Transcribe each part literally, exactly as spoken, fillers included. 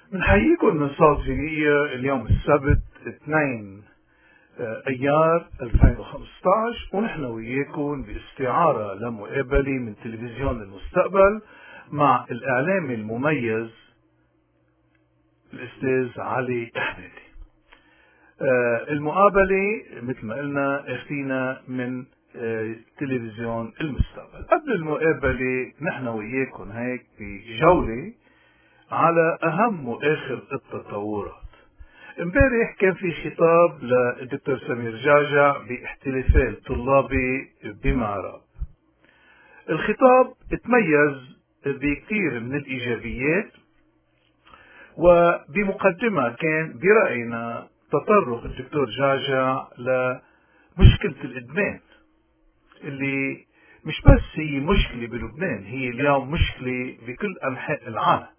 بنحييكم من صوت جينية اليوم السبت اثنين ايار ألفين وخمسة عشر، ونحن وياكم باستعارة لمقابلة من تلفزيون المستقبل مع الاعلامي المميز الاستاذ علي احمدي. المقابلة مثل ما قلنا اخذينا من تلفزيون المستقبل. قبل المقابلة نحن وياكم هيك بجولة على اهم واخر التطورات. امبارح كان في خطاب للدكتور سمير جعجع باحتفال طلابي بمعراب. الخطاب تميز بكثير من الايجابيات، وبمقدمة كان برأينا تطرق الدكتور جعجع لمشكلة الإدمان اللي مش بس هي مشكلة بلبنان، هي اليوم مشكلة بكل أنحاء العالم،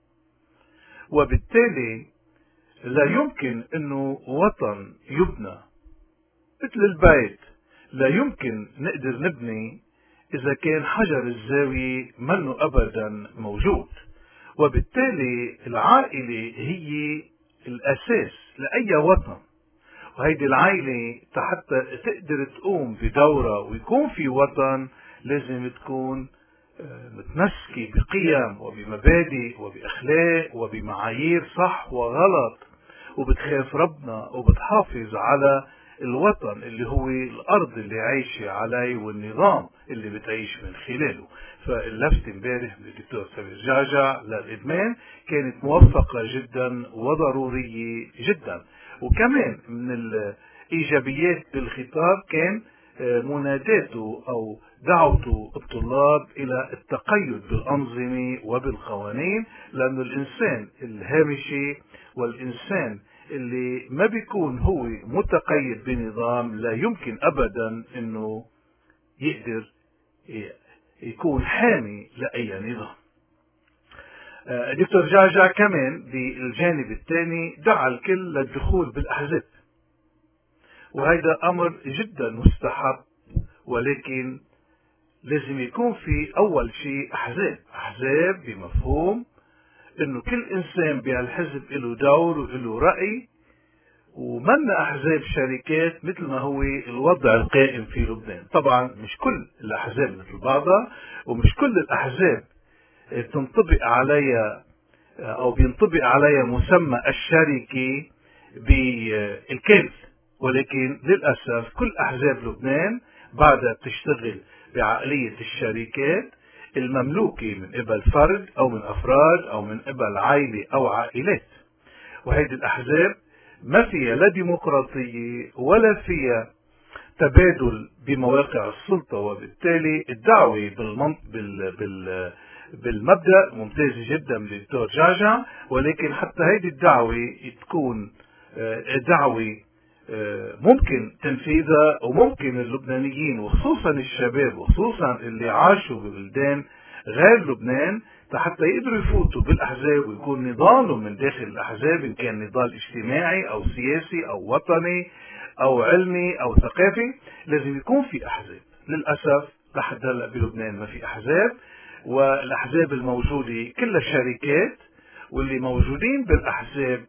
وبالتالي لا يمكن انه وطن يبنى مثل البيت لا يمكن نقدر نبني اذا كان حجر الزاوية منه ابدا موجود. وبالتالي العائلة هي الاساس لاي وطن، وهيدي العائلة حتى تقدر تقوم بدورة ويكون في وطن لازم تكون متمسكة بقيم وبمبادئ وبأخلاق وبمعايير صح وغلط، وبتخاف ربنا وبتحافظ على الوطن اللي هو الأرض اللي عايشة عليه والنظام اللي بتعيش من خلاله. فاللفتة امبارح من الدكتور سمير جعجع للإدمان كانت موفقة جدا وضرورية جدا. وكمان من الإيجابيات بالخطاب كان مناداته أو دعوته الطلاب إلى التقيد بالأنظمة وبالقوانين، لأن الإنسان الهامشي والإنسان اللي ما بيكون هو متقيد بنظام لا يمكن أبدا أنه يقدر يكون حامي لأي نظام. دكتور جعجع كمان بالجانب الثاني دعا الكل للدخول بالأحزاب، وهذا أمر جدا مستحب، ولكن لازم يكون في أول شيء أحزاب أحزاب بمفهوم إنه كل إنسان بهالحزب له دور وله رأي، ومن أحزاب شركات مثل ما هو الوضع القائم في لبنان. طبعا مش كل الأحزاب مثل بعضها، ومش كل الأحزاب تنطبق عليها أو بينطبق عليها مسمى الشركة بالكامل، ولكن للأسف كل أحزاب لبنان بعدها بتشتغل بعقلية الشركات المملوكة من قبل فرد أو من أفراد أو من قبل عائلة أو عائلات. وهذه الأحزاب ما فيها لا ديمقراطية ولا فيها تبادل بمواقع السلطة، وبالتالي الدعوة بالمنط... بال... بال... بالمبدأ ممتازة جدا من الدكتور جعجع، ولكن حتى هذه الدعوة تكون دعوة ممكن تنفيذها، وممكن اللبنانيين وخصوصا الشباب وخصوصا اللي عاشوا ببلدان غير لبنان حتى يقدروا يفوتوا بالاحزاب ويكون نضالهم من داخل الاحزاب، ان كان نضال اجتماعي او سياسي او وطني او علمي او ثقافي، لازم يكون في احزاب. للاسف لحد هلا بلبنان ما في احزاب، والاحزاب الموجوده كلها شركات، واللي موجودين بالاحزاب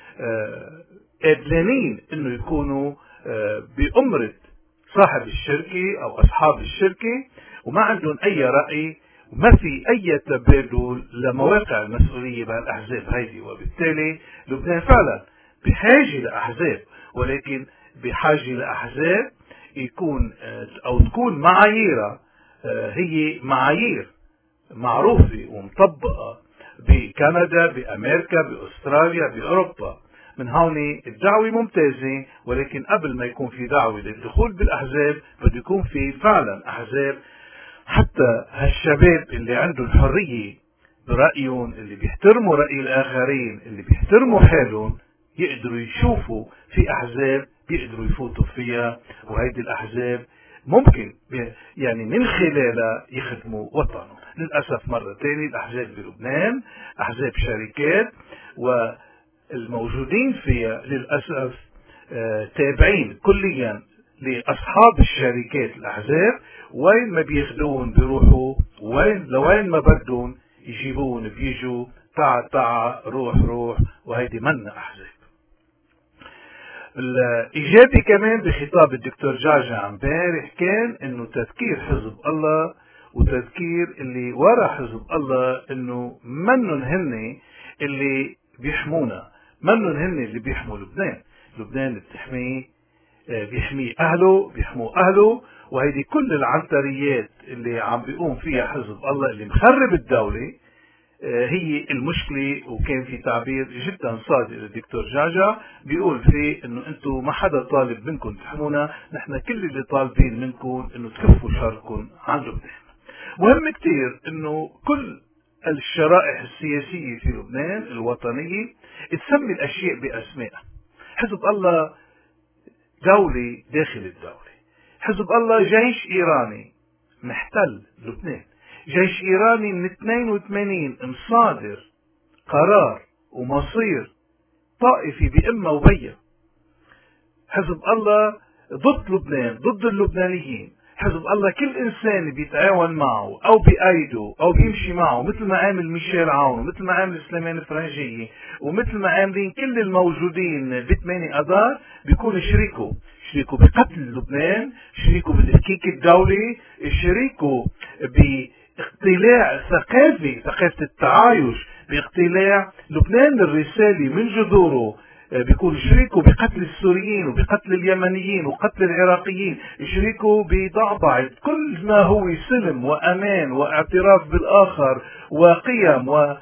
قادرين انه يكونوا بأمرة صاحب الشركة او اصحاب الشركة، وما عندهم اي رأي وما في اي تبادل لمواقع المسؤولية بين الاحزاب هيدي. وبالتالي لبنان فعلا بحاجة لاحزاب، ولكن بحاجة لاحزاب يكون او تكون معاييرها هي معايير معروفة ومطبقة بكندا بامريكا باستراليا باوروبا. من هون الدعوة ممتازة، ولكن قبل ما يكون في دعوة للدخول بالأحزاب بده يكون في فعلا أحزاب حتى هالشباب اللي عندهم حرية برأيهم، اللي بيحترموا رأي الآخرين، اللي بيحترموا حالهم، يقدروا يشوفوا في أحزاب بيقدروا يفوتوا فيها، وهيدي الأحزاب ممكن يعني من خلالها يخدموا وطنهم. للأسف مرة تانية الأحزاب بلبنان أحزاب شركات، و الموجودين فيها للأسف تابعين كليا لأصحاب الشركات الأحزاب، وين ما بياخدون بيروحوا، وين لوين ما بدهم يجيبون بيجوا تعا تعا روح روح، وهيدي منا أحزاب. الإيجابي كمان بخطاب الدكتور جعجع امبارح كان إنه تذكير حزب الله وتذكير اللي ورا حزب الله إنه منن هن اللي بيحمونا، منن هن اللي بيحموا لبنان. لبنان بتحميه، بيحميه أهله، بيحموا أهله. وهيدي كل العنتريات اللي عم بيقوم فيها حزب الله اللي مخرب الدولة هي المشكلة. وكان في تعبير جدا صادق للدكتور جعجع بيقول فيه انه انتم ما حدا طالب منكم تحمونا، نحن كل اللي طالبين منكم انه تكفوا شركم عن لبنان. مهم كتير انه كل الشرائح السياسية في لبنان الوطنية تسمي الاشياء باسمائها. حزب الله دولة داخل الدولة، حزب الله جيش ايراني محتل لبنان، جيش ايراني من اثنين وثمانين مصادر قرار ومصير طائفي بأمة وبية. حزب الله ضد لبنان، ضد اللبنانيين. حزب الله كل انسان بيتعاون معه او بايده او بيمشي معه، مثل ما عامل ميشيل عون ومثل ما عامل سليمان الفرنجية ومثل ما عاملين كل الموجودين بثمانية اذار، بيكون شريكه شريكه بقتل لبنان، شريكه بتفكيك الدولة، شريكه باقتلاع ثقافي ثقافة التعايش، باقتلاع لبنان الرسالي من جذوره، بيكون شريكه بقتل السوريين وبقتل اليمنيين وقتل العراقيين، شريكه بضعضعة كل ما هو سلم وأمان واعتراف بالآخر وقيم و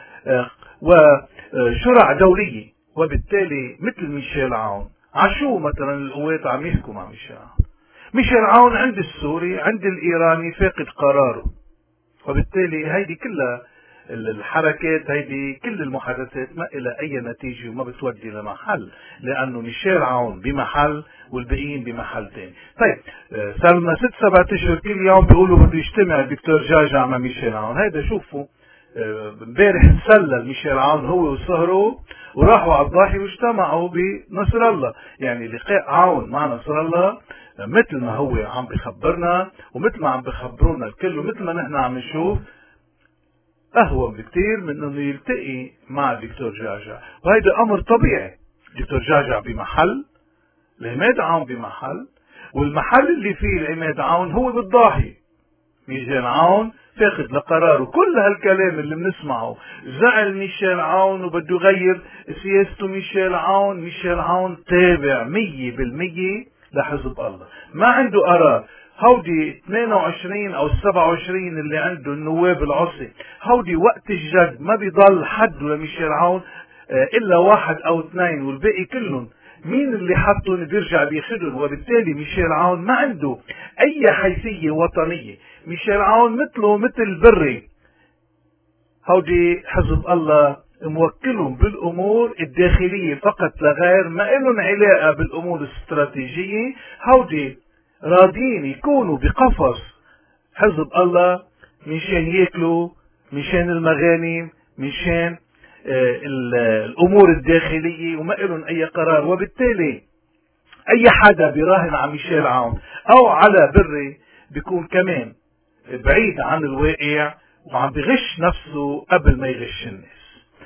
وشرع دولية. وبالتالي مثل ميشيل عون، عشو مثلا القوات عم يحكوا مع ميشيل عون؟ ميشيل عون عند السوري عند الإيراني فاقد قراره. وبالتالي هيدي كلها الحركات، هيدي كل المحادثات ما إلى أي نتيجة وما بتودي لمحل، لأنه ميشيل عون بمحل والباقيين بمحل تاني. طيب صار لنا ست سبعة أشهر كل يوم بيقولوا بده يجتمع الدكتور جعجع مع ميشيل عون. هيدا شوفوا امبارح تسلل ميشيل عون هو وصهره وراحوا على الضاحي واجتمعوا بنصر الله. يعني لقاء عون مع نصر الله مثل ما هو عم بخبرنا ومثل ما عم بخبرونا الكل ومثل ما نحن عم نشوف أهون بكتير من أنه يلتقي مع الدكتور جعجع. وهذا أمر طبيعي. الدكتور جعجع بمحل، العماد عون بمحل، والمحل اللي فيه العماد عون هو بالضاحي. ميشيل عون فاقد لقراره. كل هالكلام اللي بنسمعه زعل ميشيل عون وبده يغير سياسته ميشيل عون، ميشيل عون تابع مية بالمية لحزب الله، ما عنده قرار. هودي ثمانية وعشرين او سبعة وعشرين اللي عنده النواب العصي، هودي وقت الجد ما بيضل حد لميشيل عون الا واحد او اثنين، والباقي كلهم مين اللي حطهم بيرجع بياخدهم. وبالتالي ميشيل عون ما عنده اي حيثية وطنية. ميشيل عون مثله مثل بري. هودي حزب الله موكلهم بالامور الداخلية فقط لا غير، ما لهم علاقة بالامور الاستراتيجية. هودي راضين يكونوا بقفص حزب الله مشان ياكلوا، مشان المغانم، مشان آه الامور الداخلية، وما لهم اي قرار. وبالتالي اي حدا بيراهن على ميشيل عون او على بري بيكون كمان بعيد عن الواقع وعم بغش نفسه قبل ما يغش الناس.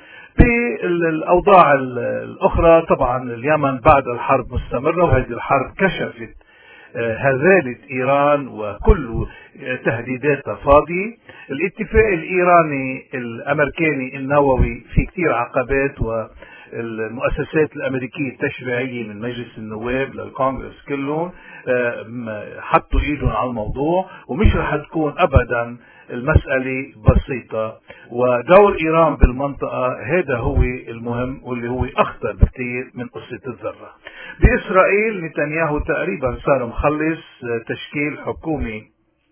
بالاوضاع الاخرى طبعا اليمن بعد الحرب مستمرة، وهذه الحرب كشفت هزالة ايران وكل تهديداتها فاضية. الاتفاق الايراني الامريكاني النووي في كتير عقبات، والمؤسسات الامريكية التشريعية من مجلس النواب للكونغرس كلهم حطوا ايدهم على الموضوع، ومش رح تكون ابدا المسألة بسيطة. ودور ايران بالمنطقة هذا هو المهم واللي هو اخطر بكتير من قصة الذرة. باسرائيل نتنياهو تقريبا صار مخلص تشكيل حكومة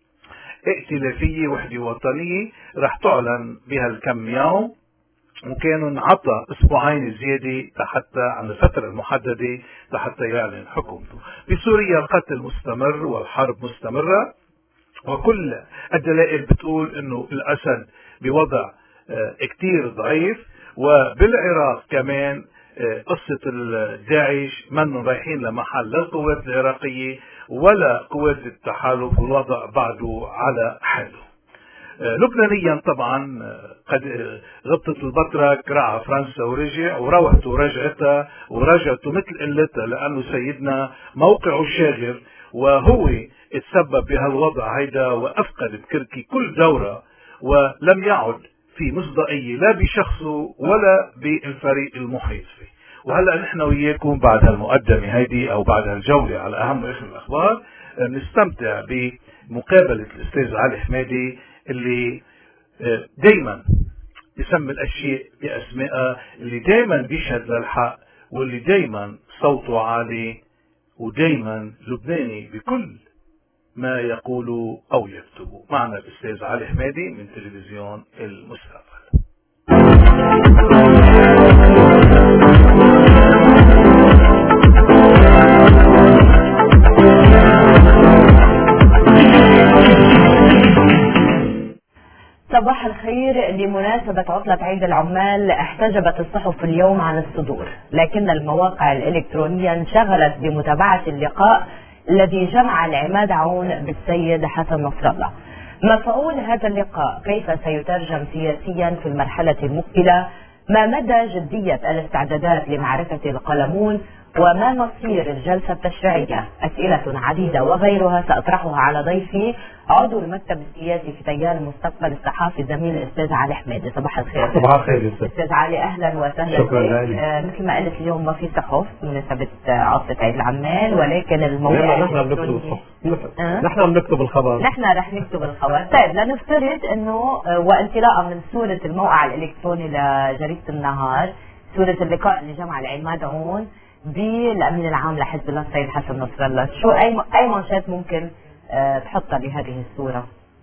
ائتلافية وحدة وطنية رح تعلن بهالكم يوم، وكانوا انعطى اسبوعين زيادة حتى عن الفترة المحددة لحتى يعلن حكومته. بسوريا القتل مستمر والحرب مستمرة، وكل الدلائل بتقول انه الاسد بوضع كتير ضعيف. وبالعراق كمان قصة الداعش منهم رايحين لمحل لا القوات العراقية ولا قوات التحالف، والوضع بعده على حاله. لبنانيا طبعا قد غبطة البطرك راح فرنسا ورجع، وروحته ورجعتها ورجعته مثل قلتها، لأنه سيدنا موقعه شاغر وهو اتسبب بهالوضع هيدا، وأفقد بكركي كل دورة ولم يعد في مصداقية لا بشخصه ولا بالفريق المحيط فيه. وهلأ نحن وياكم بعد هالمقدمة هيدي أو بعد هالجولة على أهم وآخر الأخبار نستمتع بمقابلة الأستاذ علي حمادي اللي دايما بسمي الأشياء بأسمائها، اللي دايما بيشهد للحق، واللي دايما صوته عالي، ودايما لبناني بكل ما يقول أو يكتب. معنا الأستاذ علي حمادي من تلفزيون المستقبل. صباح الخير. لمناسبة عطلة عيد العمال احتجبت الصحف اليوم عن الصدور، لكن المواقع الإلكترونية انشغلت بمتابعة اللقاء الذي جمع العماد عون بالسيد حسن نصر الله. مفعول هذا اللقاء، كيف سيترجم سياسيا في المرحلة المقبلة، ما مدى جدية الاستعدادات لمعركة القلمون، وما مصير الجلسة التشريعية؟ أسئلة عديدة وغيرها سأطرحها على ضيفي عضو المكتب السياسي في تيار المستقبل الصحافي الزميل الأستاذ علي حمادي. صباح الخير. صباح الخير أستاذ علي، أهلا وسهلا. شكرا لك. آه مثل ما قلت اليوم ما في صحف بمناسبة عطلة عيد العمال، ولكن الموضوع نحن بنكتب الصحف، نحن بنكتب الخبر، نحن رح نكتب الخبر. طيب لنفترض انه وانطلاقا من صورة الموقع الإلكتروني لجريدة النهار، صورة اللقاء اللي جمع العماد عون بالأمين العام لحزب الله السيد حسن نصر الله، شو أي أي منشات ممكن أه تحطها بهذه الصورة؟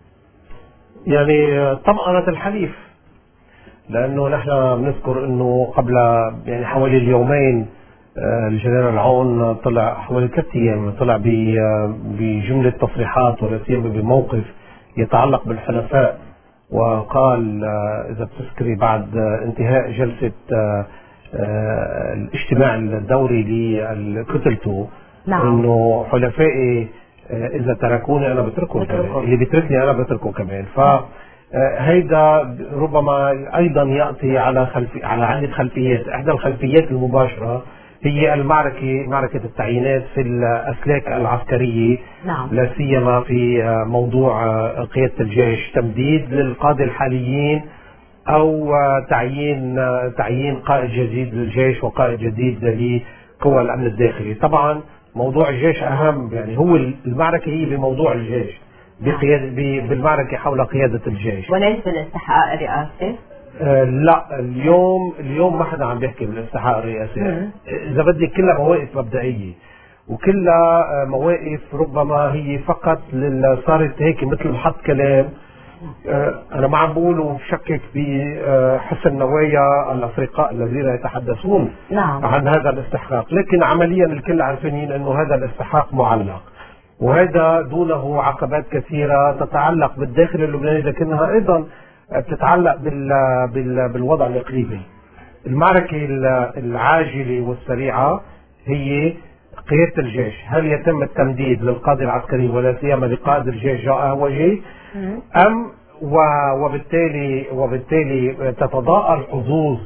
يعني طمأنة الحليف، لأنه نحن بنذكر أنه قبل يعني حوالي اليومين أه الجنرال عون طلع حوالي ثلاث أيام طلع بجملة تصريحات ولا سيما بموقف يتعلق بالحلفاء، وقال أه إذا بتذكري بعد انتهاء جلسة أه آه الاجتماع الدوري لكتلته، نعم. انه حلفائي آه اذا تركوني انا بتركهم كمان، اللي بيتركني انا بتركه كمان. فهيدا ربما ايضا ياتي على خلفي على عده خلفيات. احدى الخلفيات المباشره هي المعركه معركه التعيينات في الاسلاك العسكريه، نعم. لا سيما في آه موضوع آه قياده الجيش، تمديد للقاده الحاليين او تعيين تعيين قائد جديد للجيش وقائد جديد لقوى الامن الداخلي. طبعا موضوع الجيش اهم، يعني هو المعركه هي بموضوع الجيش، بقياده بالمعركه حول قياده الجيش، وليس بالاستحقاق الرئاسي. آه لا، اليوم اليوم ما حدا عم بيحكي بالاستحقاق الرئاسي، اذا بدك كلها مواقف مبدئيه، وكلها مواقف ربما هي فقط صارت هيك مثل محط كلام. أنا ما عم بقول وشكك بحسن نوايا الأفرقاء الذين يتحدثون نعم. عن هذا الاستحقاق، لكن عمليا الكل عارفين أنه هذا الاستحقاق معلق، وهذا دونه عقبات كثيرة تتعلق بالداخل اللبناني، لكنها أيضا تتعلق بال بال بالوضع الإقليمي. المعركة العاجلة والسريعة هي قيادة الجيش، هل يتم التمديد للقادة العسكري ولا سيما لقائد الجيش جاء وجه، أم وبالتالي وبالتالي تتضاءل حظوظ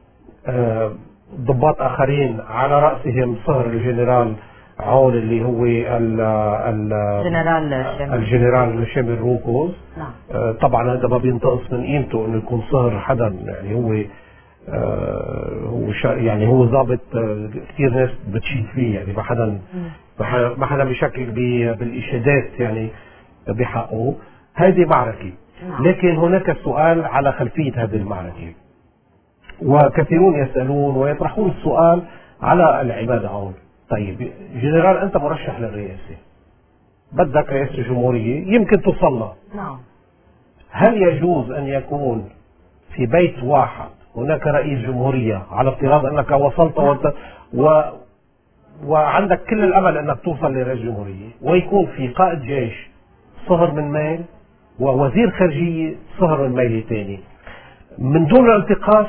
ضباط آخرين على رأسهم صهر الجنرال عون اللي هو الجنرال الجنرال شامل روكوز. نعم. طبعا هذا ما بينتقص من قيمته انه يكون صهر حدا، يعني هو هو يعني هو ضابط كثير ناس بتشيد فيه، يعني ما حدا ما حدا بيشكك بالإشادات يعني بحقه. هذه معركة، لكن هناك سؤال على خلفية هذه المعركة، وكثيرون يسألون ويطرحون السؤال على العماد عون. طيب جنرال، أنت مرشح للرئاسة، بدك رئاسة الجمهورية يمكن توصلها، نعم. هل يجوز أن يكون في بيت واحد هناك رئيس جمهورية، على افتراض أنك وصلت وانت و وعندك كل الأمل أنك توصل لرئيس جمهورية، ويكون في قائد جيش صهر من ميل ووزير خارجية صهر من ميل ثاني، من دون الانتقاص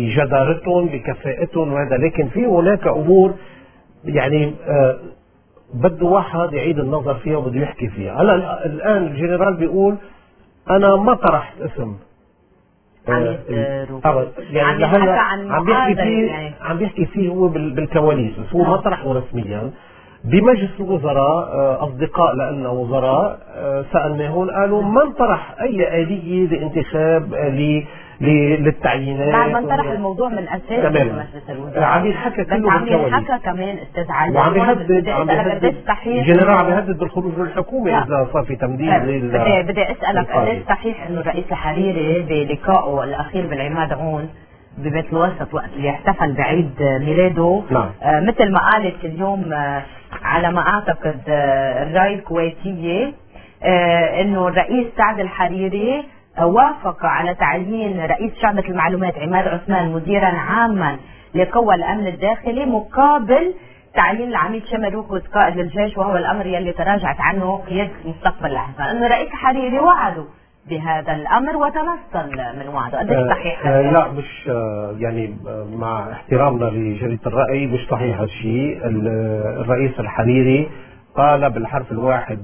بجدارتهم بكفاءتهم وهذا، لكن في هناك أمور يعني بده واحد يعيد النظر فيها وبده يحكي فيها. هلا الان الجنرال بيقول انا ما طرحت اسم عميد آه يعني لهلا عم بيحكي فيه يعني. عم بيحكي فيه هو بالكواليس، بس هو ما طرحه رسميا. بمجلس الوزراء اصدقاء لنا وزراء سالناهم قالوا ما انطرح اي آلية لانتخاب للتعيينات. بعد ما انطرح الموضوع من اساس مجلس الوزراء عم ينحكى كله عم ينحكى كمان استاذ علي، وعم يهدد عم يهدد الجنرال عم يهدد بالخروج من الحكومه اذا صار في تمديد. بدي بدي اسالك قديش صحيح انه الرئيس الحريري بلقائه الاخير بالعماد عون ببيت الوسط وقت اللي احتفل بعيد ميلاده نعم. آه مثل ما قالت اليوم آه على ما اعتقد آه الراي الكويتيه آه انه الرئيس سعد الحريري آه وافق على تعيين رئيس شعبة المعلومات عماد عثمان مديرا عاما لقوى الامن الداخلي مقابل تعيين العميد شمر روكوز قائد للجيش، وهو الامر يلي تراجعت عنه قيادة مستقبل الاحزاب. انه الرئيس الحريري وعده بهذا الامر وتنصل من وعده، قديش صحيح؟ آه لا مش آه يعني مع احترامنا لجريدة الرأي مش صحيح هالشيء. الرئيس الحريري قال بالحرف الواحد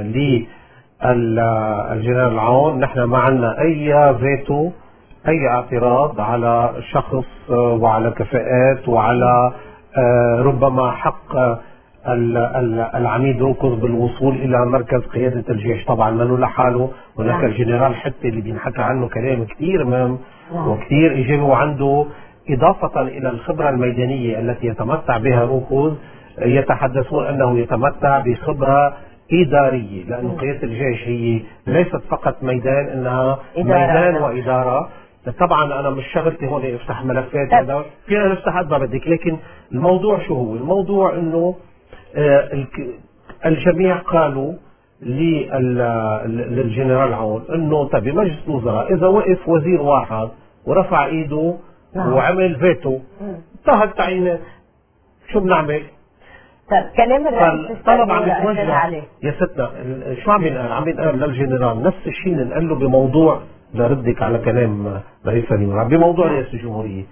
للجنرال عون نحن ما عندنا اي فيتو اي اعتراض على شخص وعلى كفاءات وعلى آه ربما حق العميد روكوز بالوصول الى مركز قيادة الجيش. طبعا منه لحاله، هناك الجنرال حتى اللي بينحكى عنه كلام كثير مهم وكثير ايجابي، وعنده اضافة الى الخبرة الميدانية التي يتمتع بها روكوز يتحدثون انه يتمتع بخبرة ادارية، لانه قيادة الجيش هي ليست فقط ميدان، انها ميدان وادارة. طبعا انا مش شغلتي هون افتح ملفات هذا فينا نفتح قد ما بدك، لكن الموضوع شو هو؟ الموضوع انه آه الجميع قالوا للجنرال عون انه طيب بمجلس الوزراء اذا وقف وزير واحد ورفع ايده وعمل فيتو انتهى التعيينات، شو بنعمل؟ طيب كلام الرئيس طلب عم يتوجه يا ستنا شو عم ينقال؟ عم ينقال للجنرال نفس الشيء اللي نقال له بموضوع لردك على كلام رئيس الوزراء بموضوع رئاسة الجمهورية.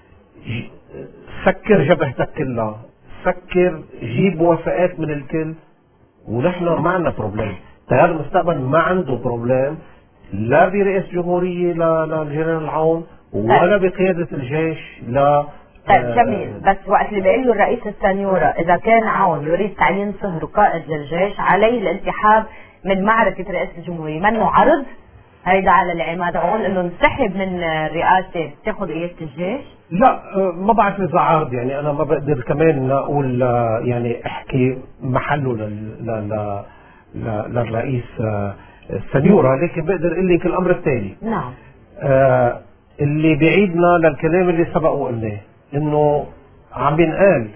سكر جبهتك كلها، سكر جيب موافقات من الكل، ونحن ما عندنا بروبليم. تيار المستقبل ما عنده بروبليم لا برئاسة الجمهورية للجنرال عون ولا بقيادة الجيش لا. طيب جميل، بس وقت اللي بيقول له الرئيس السنيورة اذا كان عون يريد تعيين صهر قائد للجيش عليه الانسحاب من معركة رئاسة الجمهورية، منه عرض هيدا على العماد عون انه انسحب من الرئاسة تاخذ قيادة الجيش؟ لا ما بعرف اذا عارض، يعني انا ما بقدر كمان اقول يعني احكي محله لل للرئيس السنيورة، لكن بقدر اقول لك الامر التالي. نعم. آه اللي بعيدنا للكلام اللي سبق وقلناه انه عم ينقال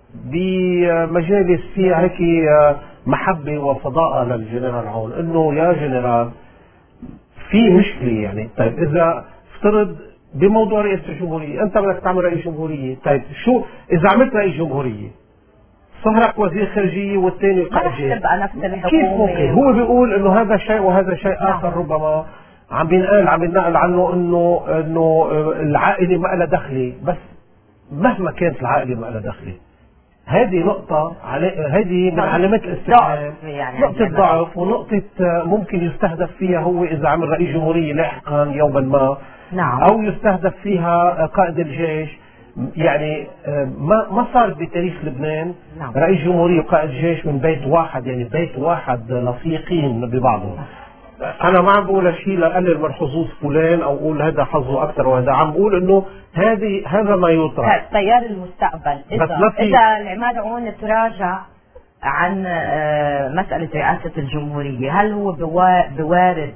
بمجالس فيها هيك محبة وفضاءة للجنرال عون انه يا جنرال في مشكلة، يعني طيب اذا افترض بموضوع رئاسة الجمهورية انت بدك تعمل رئيس جمهورية، طيب شو اذا عملت رئيس جمهورية صهرك وزير خارجية والثاني قائد جيش، كيف ممكن؟ هو بيقول انه هذا شيء وهذا شيء اخر. ربما عم بينقال عم بينقال عنه انه انه العائلة ما لها دخلة، بس مهما كانت العائلة ما لها دخلة هذه نقطة هذه من علامات الاستفهام، يعني نقطة ضعف ونقطة ممكن يستهدف فيها هو إذا عمل رئيس جمهورية لاحقا يوما ما. نعم. أو يستهدف فيها قائد الجيش. يعني ما ما صار بتاريخ لبنان. نعم. رئيس جمهورية وقائد جيش من بيت واحد، يعني بيت واحد لصيقين ببعضهم. أنا ما عم بقول شيء لقلل من حظوظ فلان أو أقول هذا حظه أكثر وهذا، عم بقول إنه هذه هذا ما يطرح. تيار المستقبل إذا إذا العماد عون تراجع عن مسألة رئاسة الجمهورية، هل هو بوارد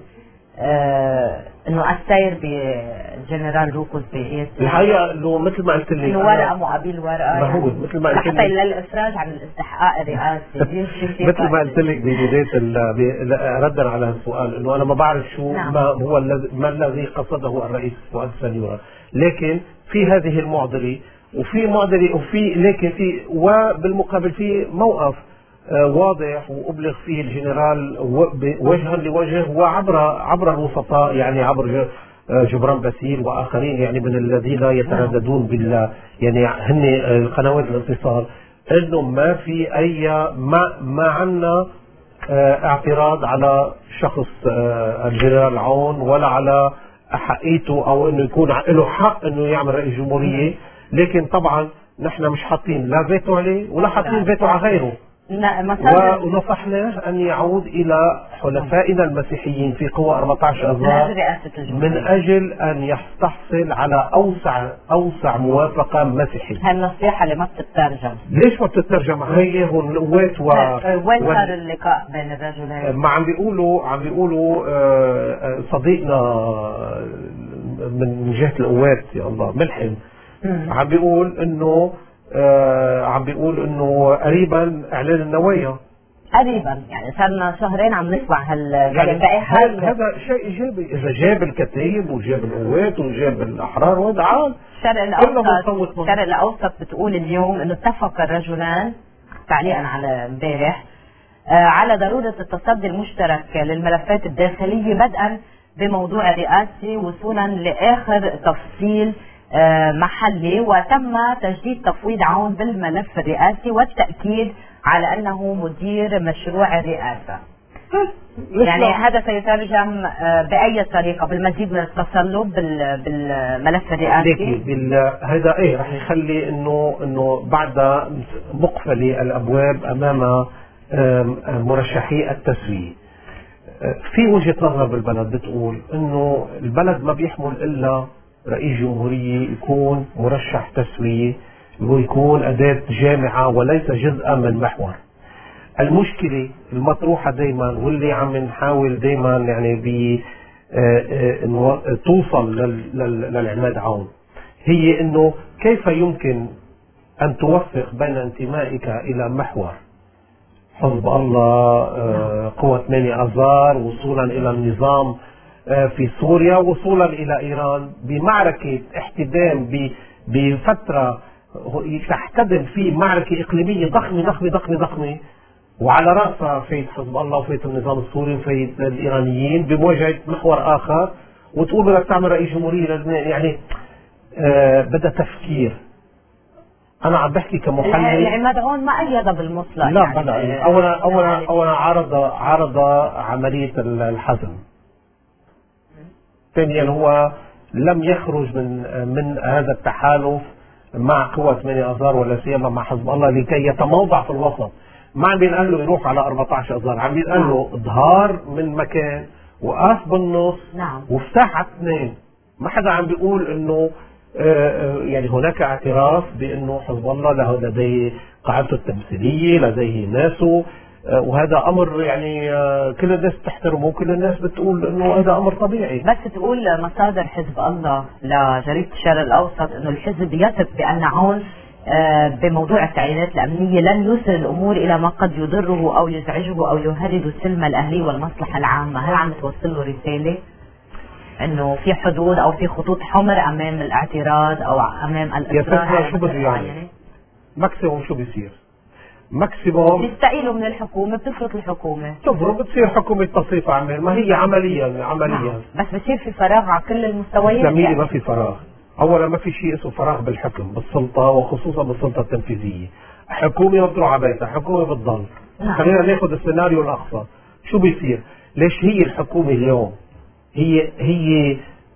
إنه السير بالجنرال روكوز بقيادة؟ الحقيقة إنه مثل ما قلت لك إنه ورقة مقابل ورقة، ما هو مثل ما قلت لك حتى للإفراج عن الاستحقاق الرئاسي مثل ما قلت لك ببداية ردا على السؤال إنه أنا ما بعرف شو نعم. ما هو الذي ما الذي قصده الرئيس فؤاد السنيورة، لكن في هذه المعضلة وفي معضلة وفي لكن في وبالمقابل في موقف واضح وأبلغ فيه الجنرال وجها لوجه وعبر عبر الوسطاء، يعني عبر جبران باسيل وآخرين يعني من الذين يترددون بال يعني هن قنوات الاتصال انه ما في اي ما ما عندنا اه اعتراض على شخص اه الجنرال عون ولا على حقيته او انه يكون له حق انه يعمل رئيس جمهوريه، لكن طبعا نحن مش حاطين لا فيتو عليه ولا حاطين فيتو على غيره، ونصحناه ان يعود الى حلفائنا المسيحيين في قوى أربعة عشر اذار من اجل ان يستحصل على اوسع اوسع موافقه مسيحيه. هالنصيحه اللي ما بتترجم ليش ما بتترجم؟ هي هو القوات و وين صار اللقاء بين الرجلين؟ ما عم بيقولوا عم بيقولوا صديقنا من جهه القوات يا الله ملحم عم بيقول انه آه عم بيقول انه قريبا اعلان النوايا. قريبا يعني صرنا شهرين عم نسمع هالكلام ده. هذا هذا شيء ايجابي، اذا جاب الكتائب وجاب القوات وجاب الاحرار وهذا عال. الشرق الاوسط الشرق الاوسط بتقول اليوم انه اتفق الرجلان تعليقا على امبارح آه على ضروره التصدي المشترك للملفات الداخليه بدءا بموضوع الرئاسي وصولا لاخر تفصيل محلي، وتم تجديد تفويض عون بالملف الرئاسي والتأكيد على أنه مدير مشروع الرئاسة. يعني هذا سيترجم بأي طريقة بالمزيد من التصلب بالملف الرئاسي؟ هذا ايه رح يخلي انه انه بعد مقفلة الابواب امام مرشحي التسوية. في وجهة نظر بالبلد بتقول انه البلد ما بيحمل الا رئيس جمهورية يكون مرشح تسوية ويكون أداة جامعة وليس جزءا من محور. المشكلة المطروحة دايما واللي عم نحاول دايما يعني ب توصل للعماد عون هي انه كيف يمكن ان توفق بين انتمائك الى محور حزب الله قوة ثمانية اذار وصولا الى النظام في سوريا وصولا الى ايران بمعركة احتدام بفترة تحتدم في معركة اقليمية ضخمة ضخمة ضخمة ضخمة وعلى رأسها فايت حزب الله وفايت النظام السوري وفايت الايرانيين بمواجهة محور اخر وتقول بدك تعمل رئيس جمهورية لبنان. يعني آه بدها تفكير. انا عم بحكي كمحلل العماد عون ما ايد بالمصلح لا يعني بلا اولا اولا اولا عرض عرض عملية الحزم. ثانيا هو لم يخرج من من هذا التحالف مع قوى ثمانية اذار ولا سيما مع حزب الله لكي يتموضع في الوسط. ما عم بينقال له يروح على أربعة عشر اذار، عم بينقال له ظهار من مكان وقف بالنص نعم وافتح على اثنين. ما حدا عم بيقول انه آه يعني هناك اعتراف بانه حزب الله له لديه قاعدته التمثيليه لديه ناسه آه وهذا امر يعني آه كل الناس تحترمه وكل الناس بتقول انه هذا امر طبيعي. بس تقول مصادر حزب الله لجريده الشرق الاوسط انه الحزب يثق بان عون بموضوع التعيينات الأمنية لن يوصل الأمور إلى ما قد يضره أو يزعجه أو يهدد السلم الأهلي والمصلحة العامة. هل عم توصل له رسالة إنه في حدود أو في خطوط حمر أمام الاعتراض أو أمام الإصرار على شو بده يعني؟ ماكسيموم شو بيصير؟ ماكسيموم بيستقيلوا من الحكومة بتفرط الحكومة تفرط بتصير حكومة تصريف عمل. ما هي عمليا عمليا نعم. بس بصير في فراغ على كل المستويات يعني. ما في فراغ. اولا ما في شيء اسمه فراغ بالحكم بالسلطه وخصوصا بالسلطه التنفيذيه. حكومه ما بتروح على بيتها، حكومه بتضل. نعم. خلينا ناخذ السيناريو الاقصى. شو بيصير؟ ليش هي الحكومه اليوم هي هي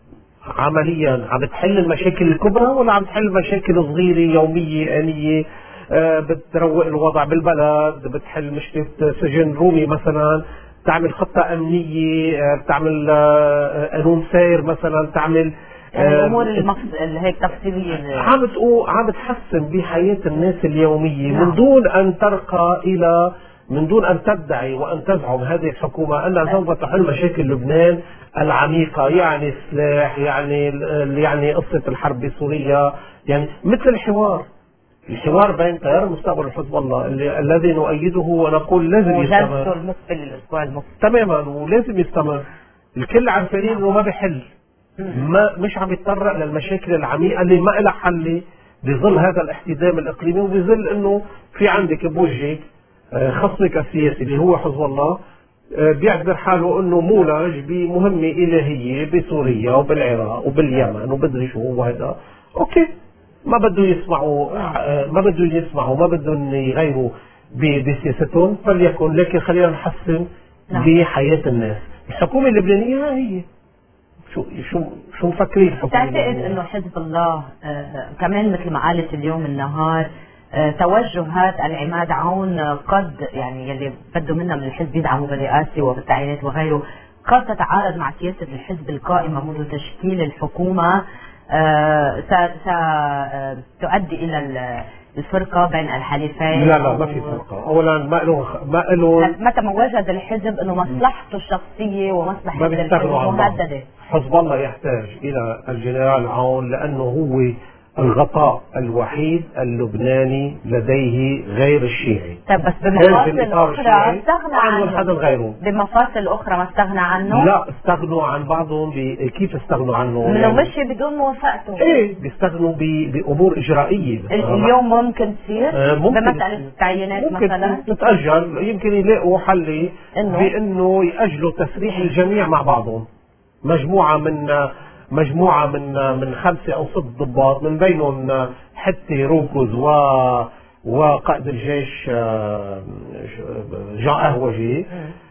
عمليا عم بتحل المشاكل الكبرى ولا عم بتحل مشاكل صغيره يوميه آنية؟ آه بتروق الوضع بالبلد، بتحل مشكله سجن رومي مثلا، تعمل خطه امنيه، آه بتعمل آه قانون سير مثلا، تعمل يعني الامور المقصد اللي هيك تفصيليه عم تقول عم تحسن بحياه الناس اليوميه. نعم. من دون ان ترقى الى من دون ان تدعي وان تزعم هذه الحكومه انها سوف تحل مشاكل لبنان العميقه، يعني السلاح، يعني يعني قصه الحرب بسوريا، يعني مثل الحوار الحوار بين تيار المستقبل وحزب الله الذي نؤيده ونقول لازم يستمر. المقبل الاسبوع المقبل تماما ولازم يستمر. الكل عارفين انه ما بحل، ما مش عم يتطرق للمشاكل العميقه اللي ما لها حل بظل هذا الاحتدام الاقليمي وبظل انه في عندك بوجهك خصمك السياسي اللي هو حزب الله بيعتبر حاله انه مولج بمهمه الهيه بسوريا وبالعراق وباليمن وبدري شو وهذا. اوكي ما بده يسمعوا ما بده يسمعوا ما بدهم يغيروا بسياستهم فليكن، لكن خلينا نحسن بحياة الناس. الحكومة اللبنانية هي شو شو شو مفكرين الحكومة؟ تعتقد انه حزب الله آه كمان مثل ما قالت اليوم النهار آه توجهات العماد عون قد يعني يلي بده منا من الحزب يدعموا بالرئاسة وبالتعيينات وغيره قد تتعارض مع سياسة الحزب القائمة منذ تشكيل الحكومة آه ستؤدي الى الفرقة بين الحليفين؟ لا لا ما في فرقة. اولا ما له ما له متى ما وجد الحزب انه مصلحته الشخصية ومصلحة الحزب مهددة. حزب الله يحتاج الى الجنرال عون لانه هو الغطاء الوحيد اللبناني لديه غير الشيعي. طيب بس بمفاصل اخرى استغنى عنه. حدا غيره بمفاصل اخرى ما استغنى عنه؟ لا استغنوا عن بعضهم. كيف استغنوا عنه؟ انه يعني مشي بدون موافقته. ايه بيستغنوا بامور اجرائيه. اليوم ممكن تصير آه ممكن بمساله التعيينات مثلا تتاجل، يمكن يلاقوا حل بانه ياجلوا تسريح الجميع مع بعضهم. مجموعه من مجموعة من من خمسة أو ست ضباط من بينهم حتى روكوز و وقائد الجيش جان أهوجي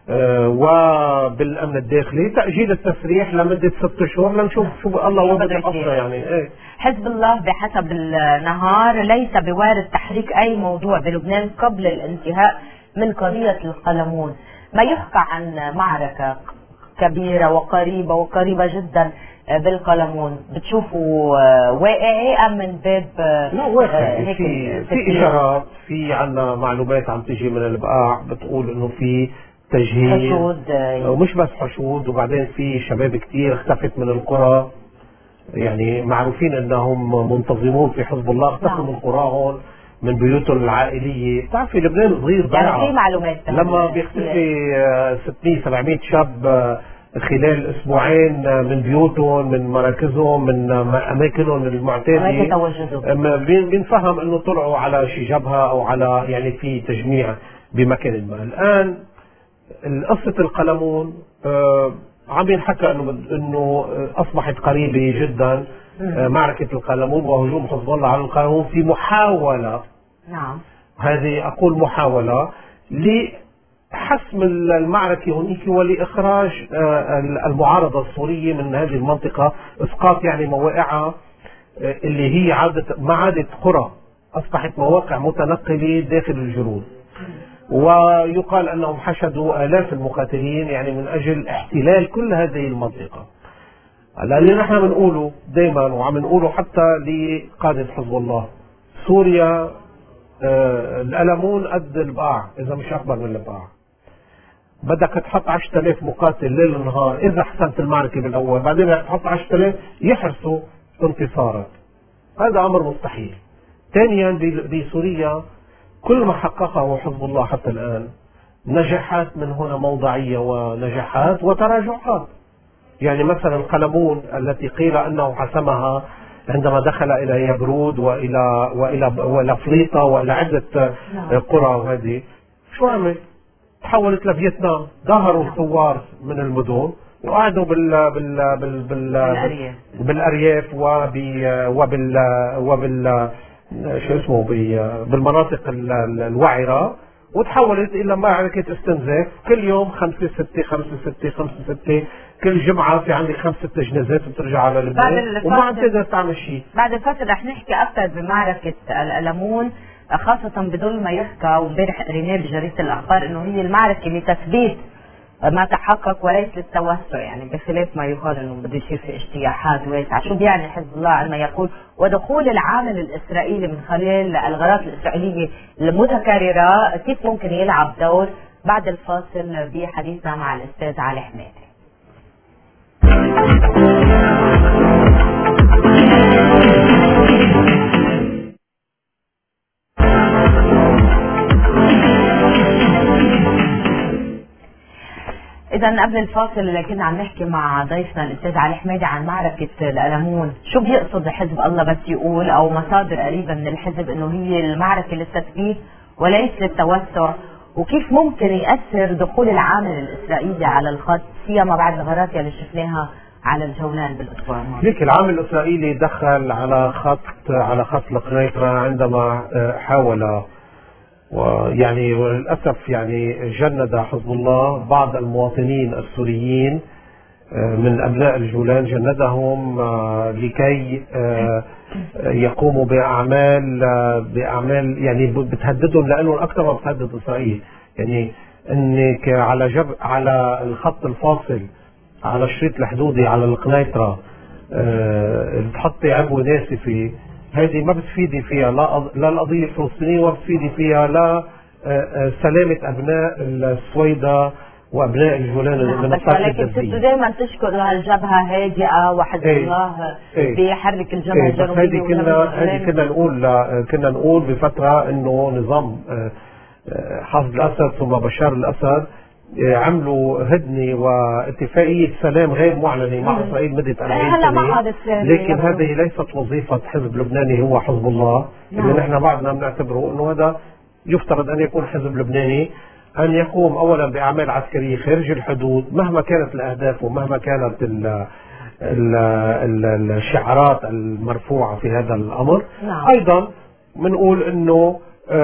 وبالأمن الداخلي تأجيل التسريح لمدة ست شهور لنشوف شو الله وبد الأسرة يعني. ايه حزب الله بحسب النهار ليس بوارد تحريك أي موضوع بلبنان قبل الانتهاء من قضية القلمون. ما يحكى عن معركة كبيرة وقريبة وقريبة جدا بالقلمون بتشوفوا واقعي ام من باب؟ لا واقعي. في في اشارات، في عندنا معلومات عم تيجي من البقاع بتقول انه في تجهيز حشود ومش بس حشود، وبعدين في شباب كتير اختفت من القرى يعني معروفين انهم منتظمون في حزب الله اختفوا من قراهم من بيوتهم العائليه. بتعرفي لبنان صغير ضيعه يعني في معلومات لما بيختفي ستمية سبعمية شاب خلال اسبوعين من بيوتهم من مراكزهم من اماكنهم المعتاده بنفهم انه طلعوا على شي جبهه او على يعني في تجميع بمكان ما. الان قصه القلمون آه عم ينحكى انه انه اصبحت قريبه جدا آه معركه القلمون وهجوم حزب الله على القلمون في محاوله. نعم هذه اقول محاوله ل حسم المعركة هناك ولإخراج المعارضة السورية من هذه المنطقة، إسقاط يعني مواقعها اللي هي عادت ما عادت قرى، أصبحت مواقع متنقلة داخل الجرود. ويقال أنهم حشدوا آلاف المقاتلين يعني من أجل احتلال كل هذه المنطقة. اللي نحن بنقوله دائما وعم نقوله حتى لقادة حزب الله، سوريا آه القلمون قد البقاع إذا مش أكبر من البقاع. بدك تحط عشرة آلاف مقاتل ليل ونهار إذا حسمت المعركة بالأول، بعدين بدك تحط عشرة آلاف يحرسوا انتصارك. هذا أمر مستحيل. ثانيا بسوريا كل ما حققه حزب الله حتى الآن نجاحات من هنا موضعية ونجاحات وتراجعات. يعني مثلا القلمون التي قيل أنه حسمها عندما دخل إلى يبرود وإلى وإلى وإلى فليطة وإلى عدة قرى، وهذه شو عمل؟ تحولت لفيتنام. ظهروا الثوار من المدن وقعدوا بال بال بال بال بالارياف وبال وبال شو اسمه بالمناطق الوعرة، وتحولت الى معركة استنزاف. كل يوم خمسة ستة خمسة ستة خمسة ستة، كل جمعة في عندك خمسة ست جنازات بترجع على لبنان وما عم تقدر تعمل شيء. بعد الفترة رح نحكي أكثر بمعركة القلمون، خاصة بدون ما يحكى. وامبارح قريناه بجريدة الأخبار إنه هي المعركة لتثبيت ما تحقق وليس للتوسع، يعني بخلاف ما يقال إنه بده يصير في اجتياحات واسعة. شو بيعني حزب الله عندما يقول ودخول العامل الإسرائيلي من خلال الغارات الإسرائيلية المتكررة كيف ممكن يلعب دور؟ بعد الفاصل بحديثنا مع الأستاذ علي حمادي. إذا قبل الفاصل كنا عم نحكي مع ضيفنا الأستاذ علي حمادي عن معركة القلمون. شو بيقصد حزب الله بس يقول أو مصادر قريبة من الحزب إنه هي المعركة للتثبيت وليس للتوسع، وكيف ممكن يأثر دخول العامل الإسرائيلي على الخط سيما بعد الغارات اللي شفناها على الجولان بالاسبوع الماضي. ليك العامل الاسرائيلي دخل على خط على خط القنيطرة عندما حاول، ويعني وللاسف يعني جند حزب الله بعض المواطنين السوريين من ابناء الجولان، جندهم لكي يقوموا باعمال باعمال يعني بتهددهم، لانه اكثر ما بتهدد اسرائيل. يعني انك على جب على الخط الفاصل على الشريط الحدودي على القنيطرة بتحطي عبوه ناسفه، هذه ما بتفيدي فيها لا لا القضيه الفلسطينيه، وما بتفيدي فيها لا سلامه ابناء السويداء وابناء الجولان من الطاقه الدرزيه. لكن كنتوا دائما تشكروا هالجبهه هادئه وحزب ايه الله ايه بيحرك الجبهه ايه الجنوبيه. هذه كنا هذه كنا نقول كنا نقول بفتره انه نظام حافظ الاسد ثم بشار الاسد عملوا هدنه واتفاقيه سلام غير معلنه مع اسرائيل مدة أربعين سنة، لكن هذه ليست وظيفه حزب لبناني هو حزب الله اللي نحن بعدنا بنعتبره انه هذا يفترض ان يكون حزب لبناني، ان يقوم اولا باعمال عسكريه خارج الحدود مهما كانت الاهداف ومهما كانت ال ال ال الشعارات المرفوعه في هذا الامر. نعم. ايضا بنقول انه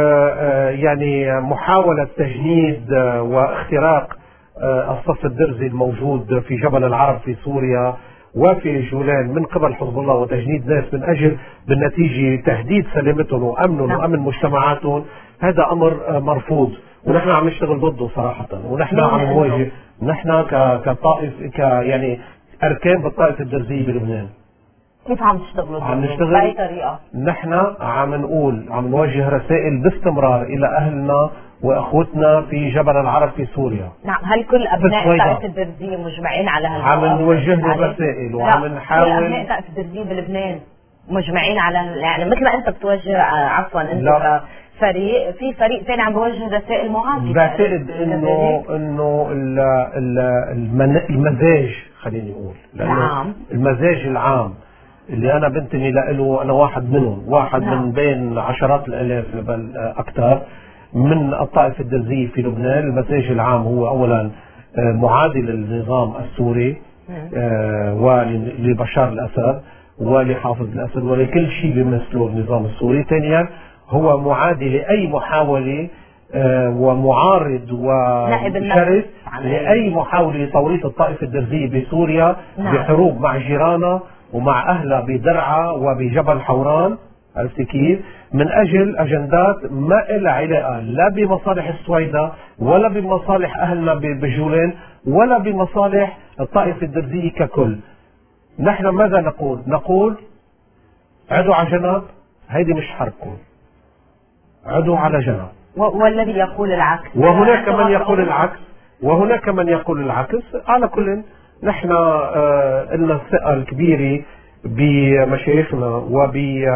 يعني محاولة تجنيد واختراق الصف الدرزي الموجود في جبل العرب في سوريا وفي جولان من قبل حزب الله، وتجنيد ناس من أجل بالنتيجة تهديد سلامتهم وأمنهم وأمن مجتمعاتهم، هذا أمر مرفوض ونحن عم نشتغل ضده صراحة. ونحن عم نواجه نحن كطائف ك يعني أركان بالطائفة الدرزية بلبنان. كيف عم تشتغلوا؟ عم نشتغل بأي طريقة؟ نحن عم نقول عم نوجه رسائل باستمرار إلى أهلنا وأخوتنا في جبل العرب في سوريا. نعم. هل كل أبناء الطائفة الدرزية مجمعين على هالموضوع؟ عم نوجه لهم رسائل وعم نحاول. كل أبناء الطائفة الدرزية بلبنان مجمعين على يعني مثل ما أنت بتوجه عفوا أنت فريق، في فريق ثاني عم بوجه رسائل معاكسة. بعتقد إنه إنه المزاج خليني أقول نعم. المزاج العام اللي أنا بنتمي له، أنا واحد منهم، واحد نعم. من بين عشرات الآلاف بل أكثر من الطائفة الدرزية في لبنان. المزاج العام هو أولا معادي للنظام السوري ولبشار الأسد ولحافظ الأسد ولكل شيء بيمثله النظام السوري. ثانيا هو معادي لأي محاولة ومعارض وشرس لأي محاولة لتوريط الطائفة الدرزية بسوريا نعم. بحروب مع جيرانها ومع أهلها بدرعا وبجبل حوران، عرفتي كيف؟ من أجل أجندات ما لها علاقة لا بمصالح السويداء ولا بمصالح أهلنا بجولان ولا بمصالح الطائفة الدرزية ككل. نحن ماذا نقول؟ نقول عدوا على جنب، هيدي مش حربكم، عدوا على جنب. والذي يقول العكس، وهناك من يقول العكس وهناك من يقول العكس. على كل نحن لنا الثقة الكبيرة بمشايخنا وب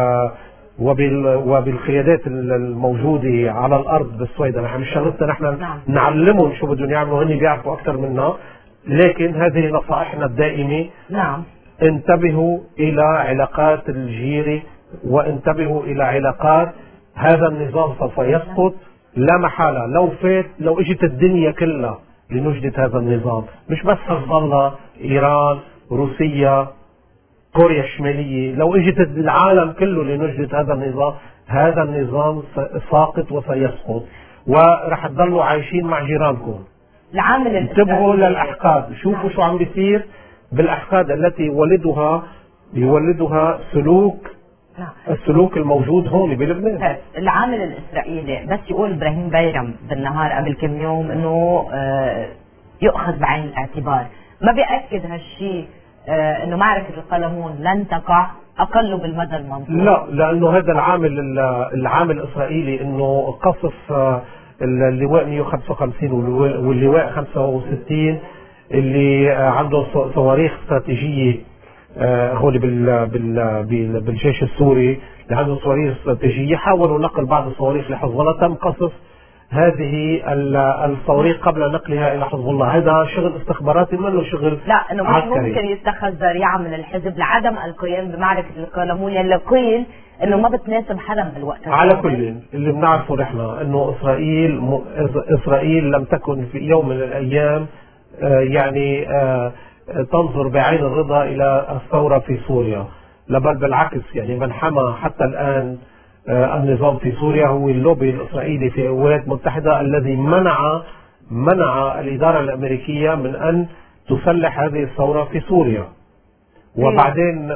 وبالقيادات الموجودة على الأرض بالسويداء. نحن مش شغلتنا نحن نعم. نعلمهم شو بدهم يعملوا، هن بيعرفوا أكثر منا، لكن هذه نصائحنا الدائمة. نعم. انتبهوا إلى علاقات الجيرة وانتبهوا إلى علاقات هذا النظام سوف يسقط لا محالة. لو فات لو اجت الدنيا كلها لنجدة هذا النظام، مش بس حزب الله، إيران، روسيا، كوريا الشمالية، لو اجت العالم كله لنجدة هذا النظام، هذا النظام ساقط وسيسقط ورح تضلوا عايشين مع جيرانكم. العامل انتبهوا للأحقاد، شوفوا شو عم بيصير بالأحقاد التي يولدها يولدها سلوك السلوك الموجود هون بلبنان. العامل الإسرائيلي بس يقول إبراهيم بيرم بالنهار قبل كم يوم إنه يؤخذ بعين الاعتبار، ما بيأكد هالشيء إنه معركة القلمون لن تقع أقل بالمدى المنظور. لا، لأنه هذا العامل العامل الإسرائيلي إنه قصف اللواء مئة وخمسة وخمسين واللواء خمسة وستين اللي عنده صواريخ استراتيجية، هول بال بال بالجيش السوري اللي عنده صواريخ استراتيجية، حاولوا نقل بعض الصواريخ لحزب الله، تم قصف هذه الصواريخ قبل نقلها الى حزب الله. هذا شغل استخباراتي منه شغل لا انه مش ممكن يتخذ ذريعه من الحزب لعدم القيام بمعركه القلمون يلي قيل انه ما بتناسب حدا بالوقت. على كل اللي بنعرفه نحن انه اسرائيل م... اسرائيل لم تكن في يوم من الايام آه يعني آه تنظر بعين الرضا إلى الثورة في سوريا، بل بالعكس يعني من حمى حتى الآن النظام في سوريا هو اللوبي الإسرائيلي في الولايات المتحدة الذي منع منع الإدارة الأمريكية من أن تسلح هذه الثورة في سوريا. وبعدين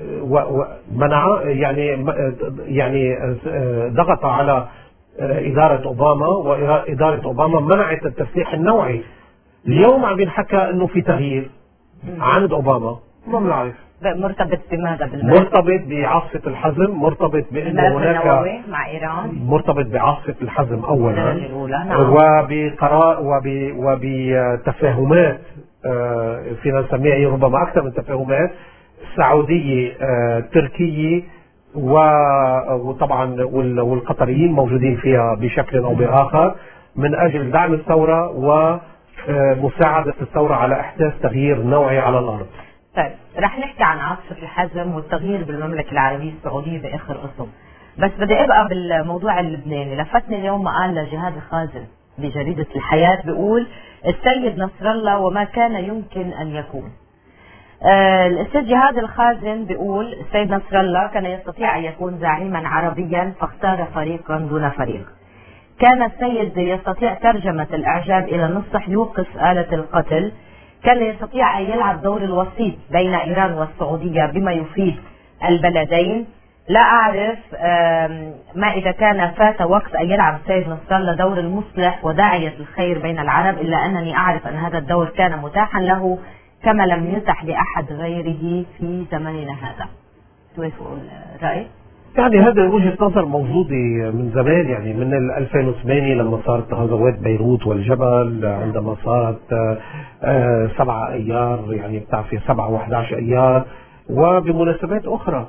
منع يعني يعني ضغط على إدارة أوباما، وإدارة أوباما منعت التسليح النوعي. اليوم عم ينحكى إنه في تغيير عند أوباما، ما بنعرف مرتبط بماذا بالبلد؟ مرتبط بعاصفة الحزم، مرتبط بأنه هناك مع إيران، مرتبط بعاصفة الحزم أولا، نعم. وبقراء وبتفاهمات فينا نسميها ربما أكثر من تفاهمات سعودية تركية، وطبعا والقطريين موجودين فيها بشكل أو بآخر من أجل دعم الثورة ومساعدة الثورة على إحداث تغيير نوعي على الأرض. طيب رح نحكي عن عاصفة الحزم والتغيير بالمملكة العربية السعودية بآخر قسم، بس بدي أبقى بالموضوع اللبناني. لفتني اليوم مقال لجهاد الخازن بجريدة الحياة بيقول السيد نصر الله وما كان يمكن أن يكون. آه الأستاذ جهاد الخازن بيقول السيد نصر الله كان يستطيع أن يكون زعيما عربيا فاختار فريقا دون فريق. كان السيد يستطيع ترجمة الإعجاب إلى نصح يوقف آلة القتل. كان يستطيع أن يلعب دور الوسيط بين إيران والسعودية بما يفيد البلدين. لا أعرف ما إذا كان فات وقت أن يلعب السيد نصر الله دور المصلح وداعية الخير بين العرب، إلا أنني أعرف أن هذا الدور كان متاحا له كما لم يتح لأحد غيره في زمننا هذا. توافقوا الرأي؟ يعني هذا وجهة نظر موجودة من زمان، يعني من ألفين وثمانية لما صارت غزوات بيروت والجبل، عندما صارت سبعة أيار يعني بتعرفي سبعة وأحد عشر أيار، وبمناسبات أخرى.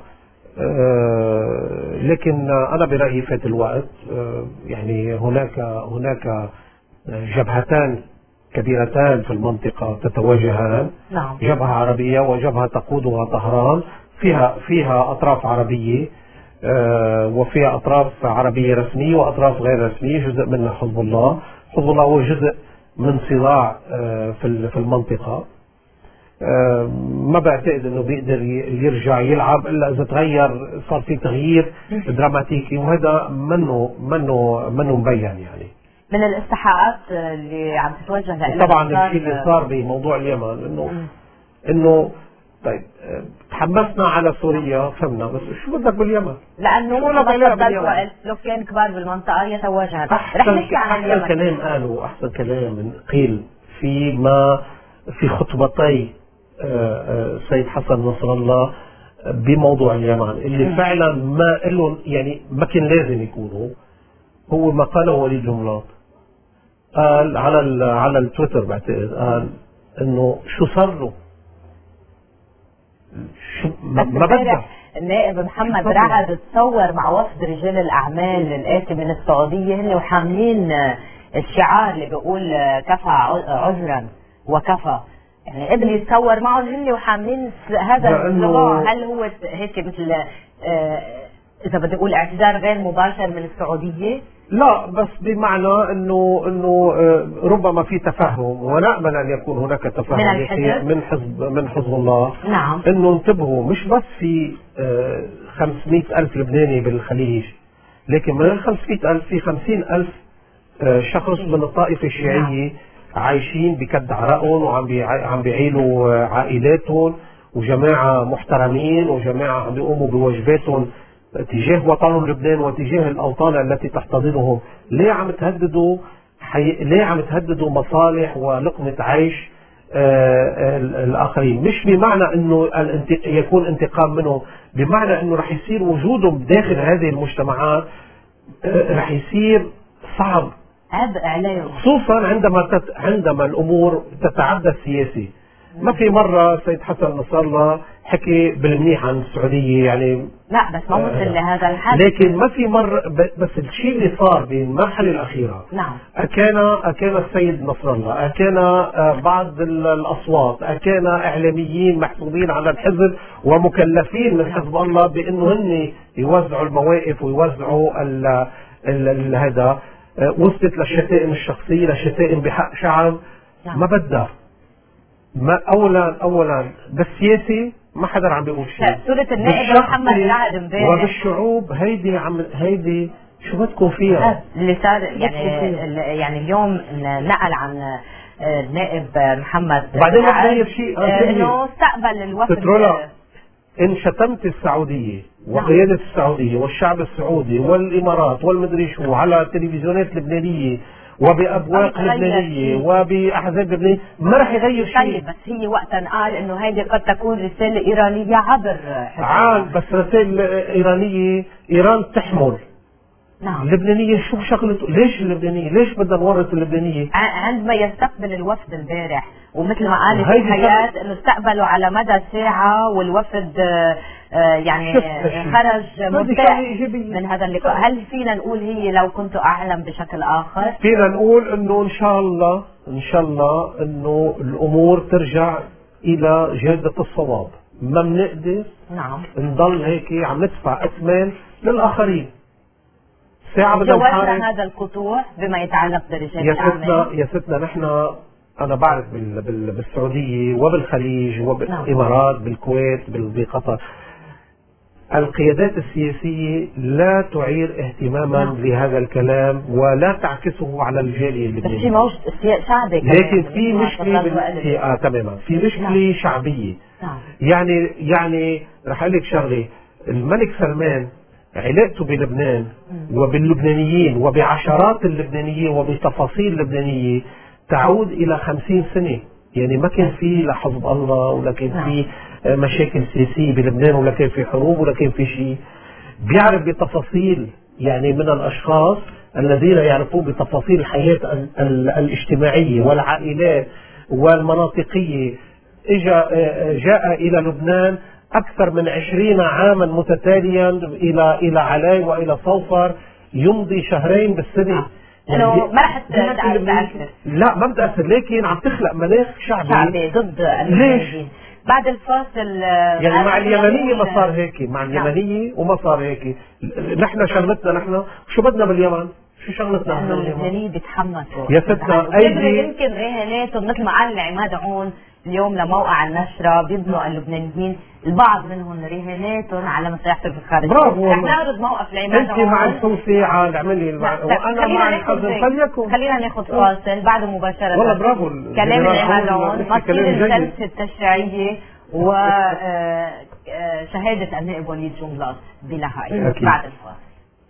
لكن أنا برأيي فات الوقت. يعني هناك هناك جبهتان كبيرتان في المنطقة تتواجهان، نعم. جبهة عربية وجبهة تقودها طهران، فيها فيها أطراف عربية وفيها أطراف عربية رسمية وأطراف غير رسمية، جزء منها حزب الله. حزب الله هو جزء من صراع في في المنطقة. ما بعتقد انه بيقدر يرجع يلعب الا اذا تغير، صار في تغيير دراماتيكي، وهذا منه منه منه مبين. يعني من الاستحقاقات اللي عم تتوجه لها طبعا الشيء اللي صار بموضوع اليمن انه انه طيب تحمسنا على سوريا فهمنا، بس شو بدك باليمن؟ لانه وقت سكان كبار بالمنطقه يتواجه. رح نحكي عن اليمن. احسن كلام قالوا احسن كلام قيل في ما في خطبتي السيد حسن نصر الله بموضوع اليمن اللي فعلا ما لهم يعني ما كان لازم يكونوا، هو ما قاله وليد جملات. قال على على التويتر بعتقد قال انه شو صار له، شو ما بدك. النائب محمد رعد تصور مع وفد رجال الاعمال الاتي من السعوديه هن وحاملين الشعار اللي بيقول كفى عذرا وكفى، يعني قبل يتصور معهم هن وحاملين هذا النوع. هل هو هيك مثل آه اذا بدي اقول اعتذار غير مباشر من السعوديه؟ لا، بس بمعنى انه انه ربما في تفهم، ونامل ان يكون هناك تفهم من, من حزب من حزب الله. نعم. انه انتبهوا، مش بس في خمسمئة ألف لبناني بالخليج، لكن من ال خمسمئة ألف في خمسين ألف شخص من الطائفه الشيعيه. نعم. عايشين بكد عرقهم وعم عم بيعيلوا عائلاتهم، وجماعه محترمين، وجماعه عم بيقوموا بواجباتهم تجاه وطنهم لبنان وتجاه الاوطان التي تحتضنهم. ليه عم تهددوا حي... ليه عم تهددوا مصالح ولقمه عيش آه الاخرين؟ مش بمعنى انه الانت... يكون انتقام منهم، بمعنى انه رح يصير وجودهم داخل هذه المجتمعات آه رح يصير صعب، عبء عليهم، خصوصا عندما تت... عندما الامور تتعدى السياسي. ما في مرة سيد حسن نصر الله حكي بالمنيح عن السعودية، يعني لا بس ما وصل لهذا الحد، لكن ما في مرة. بس الشيء اللي صار بالمرحلة الأخيرة، نعم، أكان أكان السيد نصر الله، أكان بعض الأصوات، أكان إعلاميين محسوبين على الحزب ومكلفين من حزب الله بأنه هن يوزعوا المواقف ويوزعوا ال ال هذا، وصلت للشتائم الشخصية، للشتائم بحق شعب. نعم. ما بدها ما اولا اولا بالسياسي ما حدا عم بيقول شيء. صورة النائب محمد رعد امبارح وبالشعوب هيدي عم هيدي شو بدكم فيها؟ اللي صار يعني يعني اليوم نقل عن النائب محمد بعدين ما غير شيء انه استقبل الوفد. ان شتمت السعوديه وقياده السعوديه والشعب السعودي والامارات والمدري شو على التلفزيونات اللبنانيه وبابواق لبنانيه وباحزاب لبنانيه ما رح يغير شيء. طيب بس هي وقتا قال انه هيدي قد تكون رساله ايرانيه عبر عال بس رسائل ايرانيه ايران تحمل. نعم. اللبنانيه شو شغلته؟ ليش اللبنانيه؟ ليش بدنا نورط اللبنانيه؟ عندما يستقبل الوفد البارح ومثل ما قالت الحياة انه استقبلوا على مدى ساعة والوفد يعني خرج مرتاح من هذا اللقاء. هل فينا نقول هي لو كنت اعلم بشكل اخر؟ فينا نقول انه ان شاء الله ان شاء الله انه الامور ترجع الى جادة الصواب. ما بنقدر نعم نضل هيك عم ندفع اثمان للاخرين. ساعة بدنا نحارب هذا القطوع بما يتعلق برجال الاعمال. يا ستنا يا ستنا نحن أنا بعرف بال بال بالسعودية وبالخليج وبالإمارات بالكويت بقطر القيادات السياسية لا تعير اهتماما نعم. لهذا الكلام ولا تعكسه على الجالية اللبنانية. بس في موج شعبي لكن في مشكلة بال... آه تماما في مشكلة نعم. شعبية نعم. يعني يعني رح أقول لك شغلة. الملك سلمان علاقته بلبنان وباللبنانيين وبعشرات اللبنانيين وبتفاصيل اللبنانية تعود إلى خمسين سنة. يعني ما كان في لا حزب الله ولا كان في مشاكل سياسية بلبنان ولا كان في حروب ولا كان في شيء. بيعرف بتفاصيل يعني من الأشخاص الذين يعرفون بتفاصيل الحياة الاجتماعية والعائلات والمناطقية. إجا جاء إلى لبنان أكثر من عشرين عاما متتاليا إلى إلى علاي وإلى صوفر يمضي شهرين بالسنة. انه ما رح تأثر. لا ما بتأثر لكن عم تخلق مناخ شعبي شعبي ضد اللبنانيين. بعد الفاصل يعني مع اليمنية ما صار هيك مع اليمنية وما صار هيك. نحن شغلتنا نحن شو بدنا باليمن؟ شو شغلتنا انه اللبنانيين بيتحمسوا يا ستنا ايدي يمكن رهاناتهم مثل ما قال عماد عون اليوم لموقع النشرة بيبنوا اللبنانيين البعض منهم رهاناتهم على مساحة الخارج. برافو رح نعرض موقف لعماد عون. انت مع الحوثي عاد اعملي وانا مع الحزم خليكم. خلينا ناخذ فاصل بعده مباشرة. والله برافو كلام عماد عون مصير الجلسة التشريعية وشهادة النائب وليد جنبلاط بلاهاي بعد الفاصل.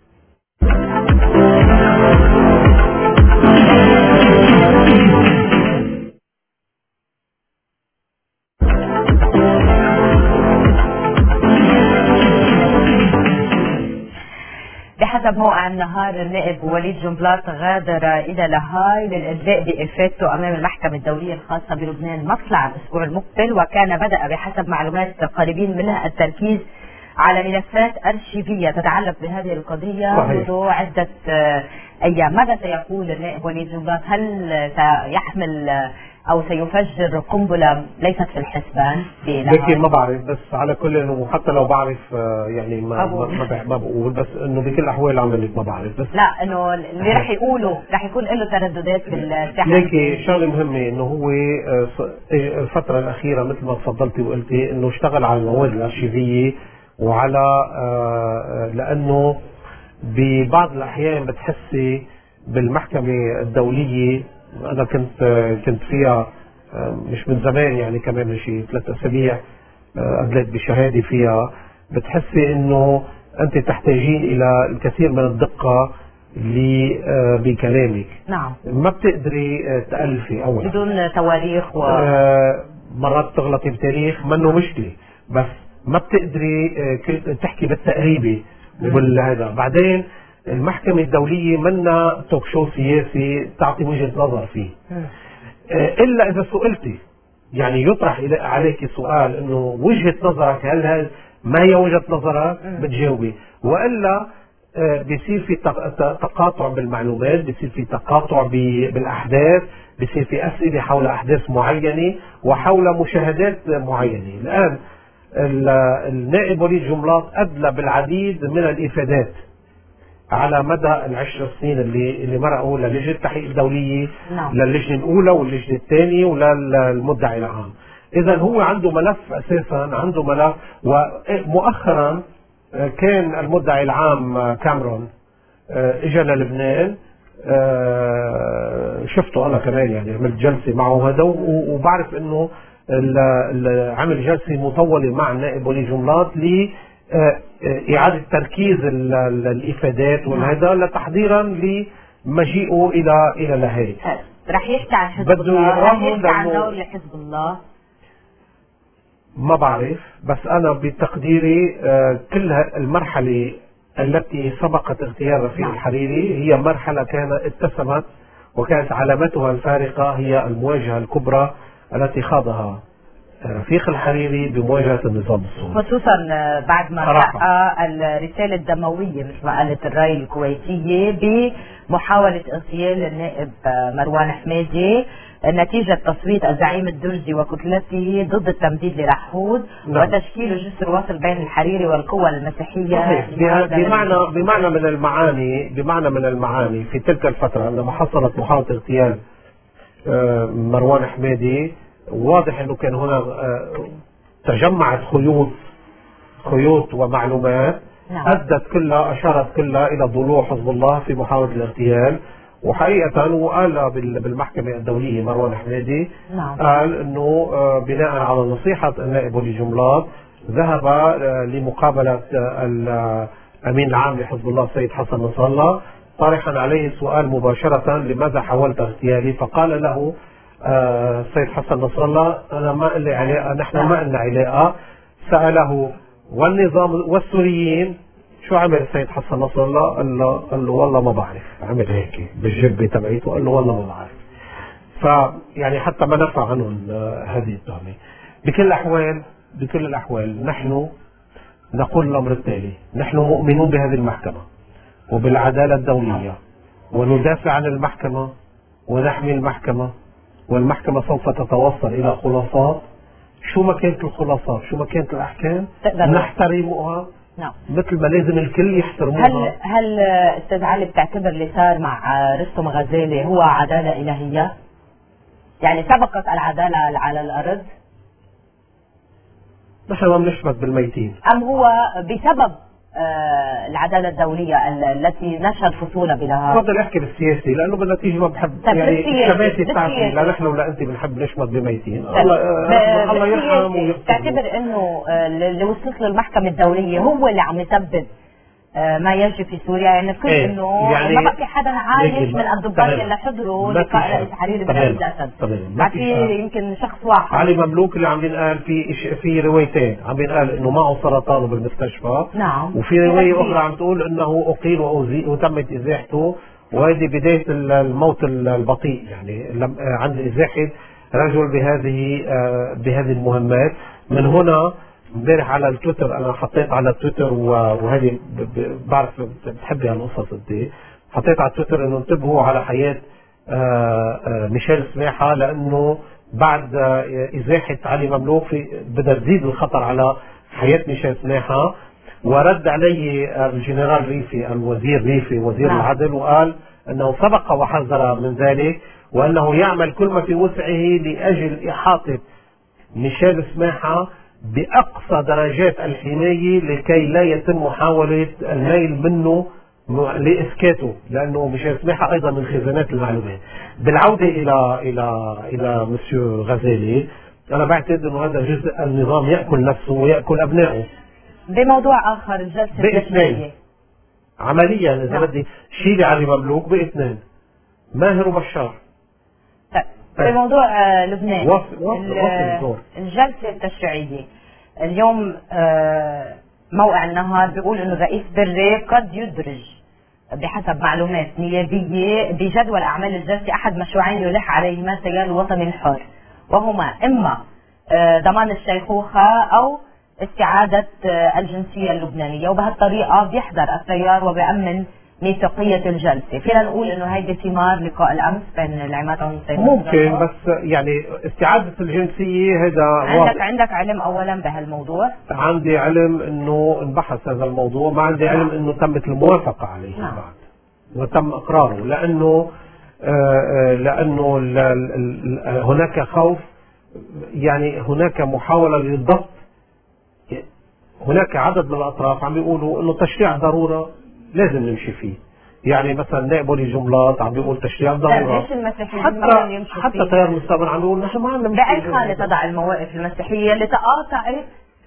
بحسب موقع النهار النائب وليد جنبلاط غادر إلى لاهاي للإدلاء بإفادته أمام المحكمة الدولية الخاصة بلبنان مطلع الأسبوع المقبل. وكان بدأ بحسب معلومات قريبين منها التركيز على ملفات أرشيفية تتعلق بهذه القضية منذ عدة أيام. ماذا سيقول النائب وليد جنبلاط؟ هل سيحمل أو سيفجر قنبلة ليست في الحسبان؟ لكن ما بعرف بس على كل انه حتى لو بعرف يعني ما ما, ما بقول بس انه بكل الاحوال عم بقول ما بعرف بس لا انه اللي رح يقوله رح يكون له ترددات في الساحه. لكن شغله مهمه انه هو الفتره الاخيره مثل ما تفضلتي وقلتي انه اشتغل على المواد الارشيفيه وعلى لانه ببعض الاحيان بتحسي بالمحكمه الدوليه. انا كنت كنت فيها مش من زمان يعني كمان شيء ثلاث اسابيع ادلت بشهادي فيها. بتحسي انه انت تحتاجين الى الكثير من الدقه اللي بكلامك. نعم. ما بتقدري تألفي اولا بدون تواريخ و مرات تغلطي بتاريخ منه مشكله بس ما بتقدري تحكي بالتقريبي وبالهذا. بعدين المحكمة الدولية منا توك شو سياسي تعطي وجهة نظر فيه إلا إذا سئلتي يعني يطرح عليك سؤال إنه وجهة نظرك هل هذا ما هي وجهة نظرك بتجاوبي وإلا بيصير في تقاطع بالمعلومات بيصير في تقاطع بالأحداث بيصير في أسئلة حول أحداث معينة وحول مشاهدات معينة. الآن النائب وليد جنبلاط أدلى بالعديد من الإفادات على مدى العشر سنين اللي اللي مرقوا للجنة التحقيق الدولية، نعم. للجنة الأولى واللجنة الثانية وللمدعي العام. إذا هو عنده ملف أساسا، عنده ملف. ومؤخرا كان المدعي العام كاميرون اجى للبنان، شفته أنا كمان يعني عملت جلسة معه هذا، وبعرف إنه عمل جلسة مطولة مع النائب ولي جملات لإعادة تركيز الإفادات والهذا لتحضيرا لمجيئه إلى إلى لاهاي. رح يحكي عن حزب الله، رح يحكي عن دور لحزب الله. ما بعرف، بس أنا بتقديري كل المرحلة التي سبقت اغتيال رفيق الحريري هي مرحلة كانت اتسمت وكانت علامتها الفارقة هي المواجهة الكبرى التي خاضها رفيق الحريري بمواجهة النظام السوري، خصوصا بعد ما رأى الرسالة الدموية مثل ما قالت الراي الكويتية بمحاولة اغتيال النائب مروان حميدي نتيجة تصويت الزعيم الدرزي وكتلته ضد التمديد لرحود. نعم. وتشكيل جسر وصل بين الحريري والقوى المسيحية. بمعنى بمعنى من المعاني بمعنى من المعاني في تلك الفترة عندما حصلت محاولة اغتيال مروان حميدي، واضح انه كان هنا تجمعت خيوط خيوط ومعلومات. نعم. ادت كلها اشارت كلها الى ضلوع حزب الله في محاولة الاغتيال. وحقيقة وقال بالمحكمة الدولية مروان حميدي. نعم. قال انه بناء على نصيحة النائب ولي جملات ذهب لمقابلة الامين العام لحزب الله السيد حسن نصر الله طارحا عليه السؤال مباشرة لماذا حاولت اغتيالي، فقال له السيد حسن نصر الله انا ما لي علاقة، نحن ما لنا علاقة. سأله والنظام والسوريين شو عمل السيد حسن نصر الله؟ قال له قال له والله ما بعرف، عمل هيك بالجبه تبعيته قال له والله ما بعرف. فيعني حتى ما نفع عنهم هذه التهمه. بكل الاحوال بكل الاحوال نحن نقول الامر التالي: نحن مؤمنون بهذه المحكمه وبالعداله الدوليه، وندافع عن المحكمه ونحمي المحكمه، والمحكمه سوف تتوصل الى خلاصات. شو ما كانت الخلاصات، شو ما كانت الاحكام نحترمها. نعم. مثل ما لازم الكل يحترموها. هل هل استاذ علي بتعتبر اللي صار مع رستم غزالي هو عداله الهيه؟ يعني سبقت العداله على الارض؟ نحن ما بنشمت بالميتين. ام هو بسبب آه العداله الدوليه التي نشهد فصولا بها؟ بفضل احكي بالسياسي لانه بالنتيجه ما بحب يعني الشماتة بتاعتي، لا نحن ولا انت بنحب نشمت بميتين. الله آه الله يرحم ويغفر. تعتبر انه اللي وصلت له المحكمه الدوليه هو اللي عم يسبب آه ما يجري في سوريا؟ يعني نذكر ايه انه يعني ما بقى في حدا عايش من الضباط اللي حضروا لقاء رئيس حريري برئيس الاسد. ما في يمكن شخص واحد. علي مملوك اللي عم ينقال في في روايتين، عم ينقال انه معه سرطان بالمستشفى. نعم. وفي روايه اخرى عم تقول انه اقيل واوزي وتمت ازاحته، وهذه بدايه الموت البطيء يعني عند ازاحه رجل بهذه بهذه المهمات. من هنا امبارح على التويتر انا حطيت على التويتر، وهذه بعرف بتحبي هالقصص انت، حطيت على التويتر انه انتبهوا على حياه ميشيل سماحه، لانه بعد ازاحه علي مملوك في بدها تزيد الخطر على حياه ميشيل سماحه. ورد عليه الجنرال ريفي الوزير ريفي وزير نعم. العدل، وقال انه سبق وحذر من ذلك، وانه يعمل كل ما في وسعه لاجل احاطه ميشيل سماحه بأقصى درجات الحماية لكي لا يتم محاولة النيل منه لإسكاته، لأنه ميشيل سماحة أيضا من خزانات المعلومات. بالعودة إلى إلى إلى مسيو غزالي، أنا بعتقد أنه هذا جزء النظام يأكل نفسه ويأكل أبنائه. بموضوع آخر، الجلسة باثنين عمليا إذا بدي شيلي علي مملوك باثنين ماهر وبشار. بموضوع آه لبنان وصل وصل الجلسة التشريعية اليوم، آه موقع النهار بيقول انه الرئيس بري قد يدرج بحسب معلومات نيابية بجدول اعمال الجلسة احد مشروعين يلح عليهما سيال الوطني الحر، وهما اما آه ضمان الشيخوخة او استعادة آه الجنسية اللبنانية، وبهالطريقة بيحضر التيار وبيأمن ميثاقية الجلسة. فينا نقول انه هيدي ثمار لقاء الامس بين العماد عمر ممكن، بس يعني استعادة الجنسية هذا عندك واضح. عندك علم اولا بهالموضوع؟ عندي علم انه انبحث هذا الموضوع، ما عندي علم انه تمت الموافقة عليه نعم. بعد وتم اقراره، لانه آه لانه ال ال ال هناك خوف، يعني هناك محاولة للضبط. هناك عدد من الاطراف عم بيقولوا انه تشريع ضرورة لازم نمشي فيه، يعني مثلا نائب ولي جملات عم بيقول تشريع ضرورة، ليش المسيحيين حتى حتى تيار المستقبل عم بيقول نحن ما عندنا مشكلة. بأي حالة تضع المواقف المسيحية اللي تقاطعت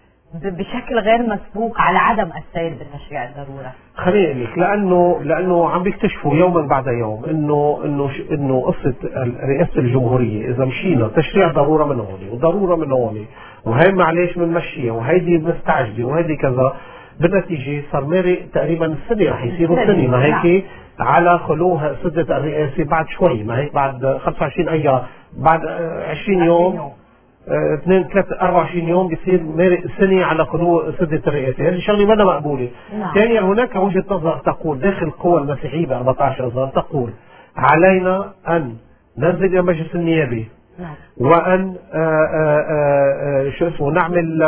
بشكل غير مسبوق على عدم السير بتشريع الضرورة؟ خليني اقول لك، لانه لانه عم بيكتشفوا يوما بعد يوم انه انه انه قصه رئاسه الجمهوريه اذا مشينا تشريع ضروره من هون وضروره من هون وهي معلش بنمشيها وهيدي مستعجله وهيدي كذا، بالنتيجه صار مارق تقريبا السنه رح يصيروا سنه، ما هيك على خلو سده الرئاسه بعد شوي، ما هيك بعد خمسة وعشرين ايام، بعد عشرين يوم اثنين ثلاثة أربعة وعشرين يوم بيصير مارق سنة على خلو سدة الرئاسة. هذه شغلة ما مقبولة. ثانيا هناك وجهة نظر تقول داخل القوى المسيحية ب أربعة عشر أذار تقول علينا أن ننزل إلى مجلس النيابة وأن آآ آآ شو اسمه نعمل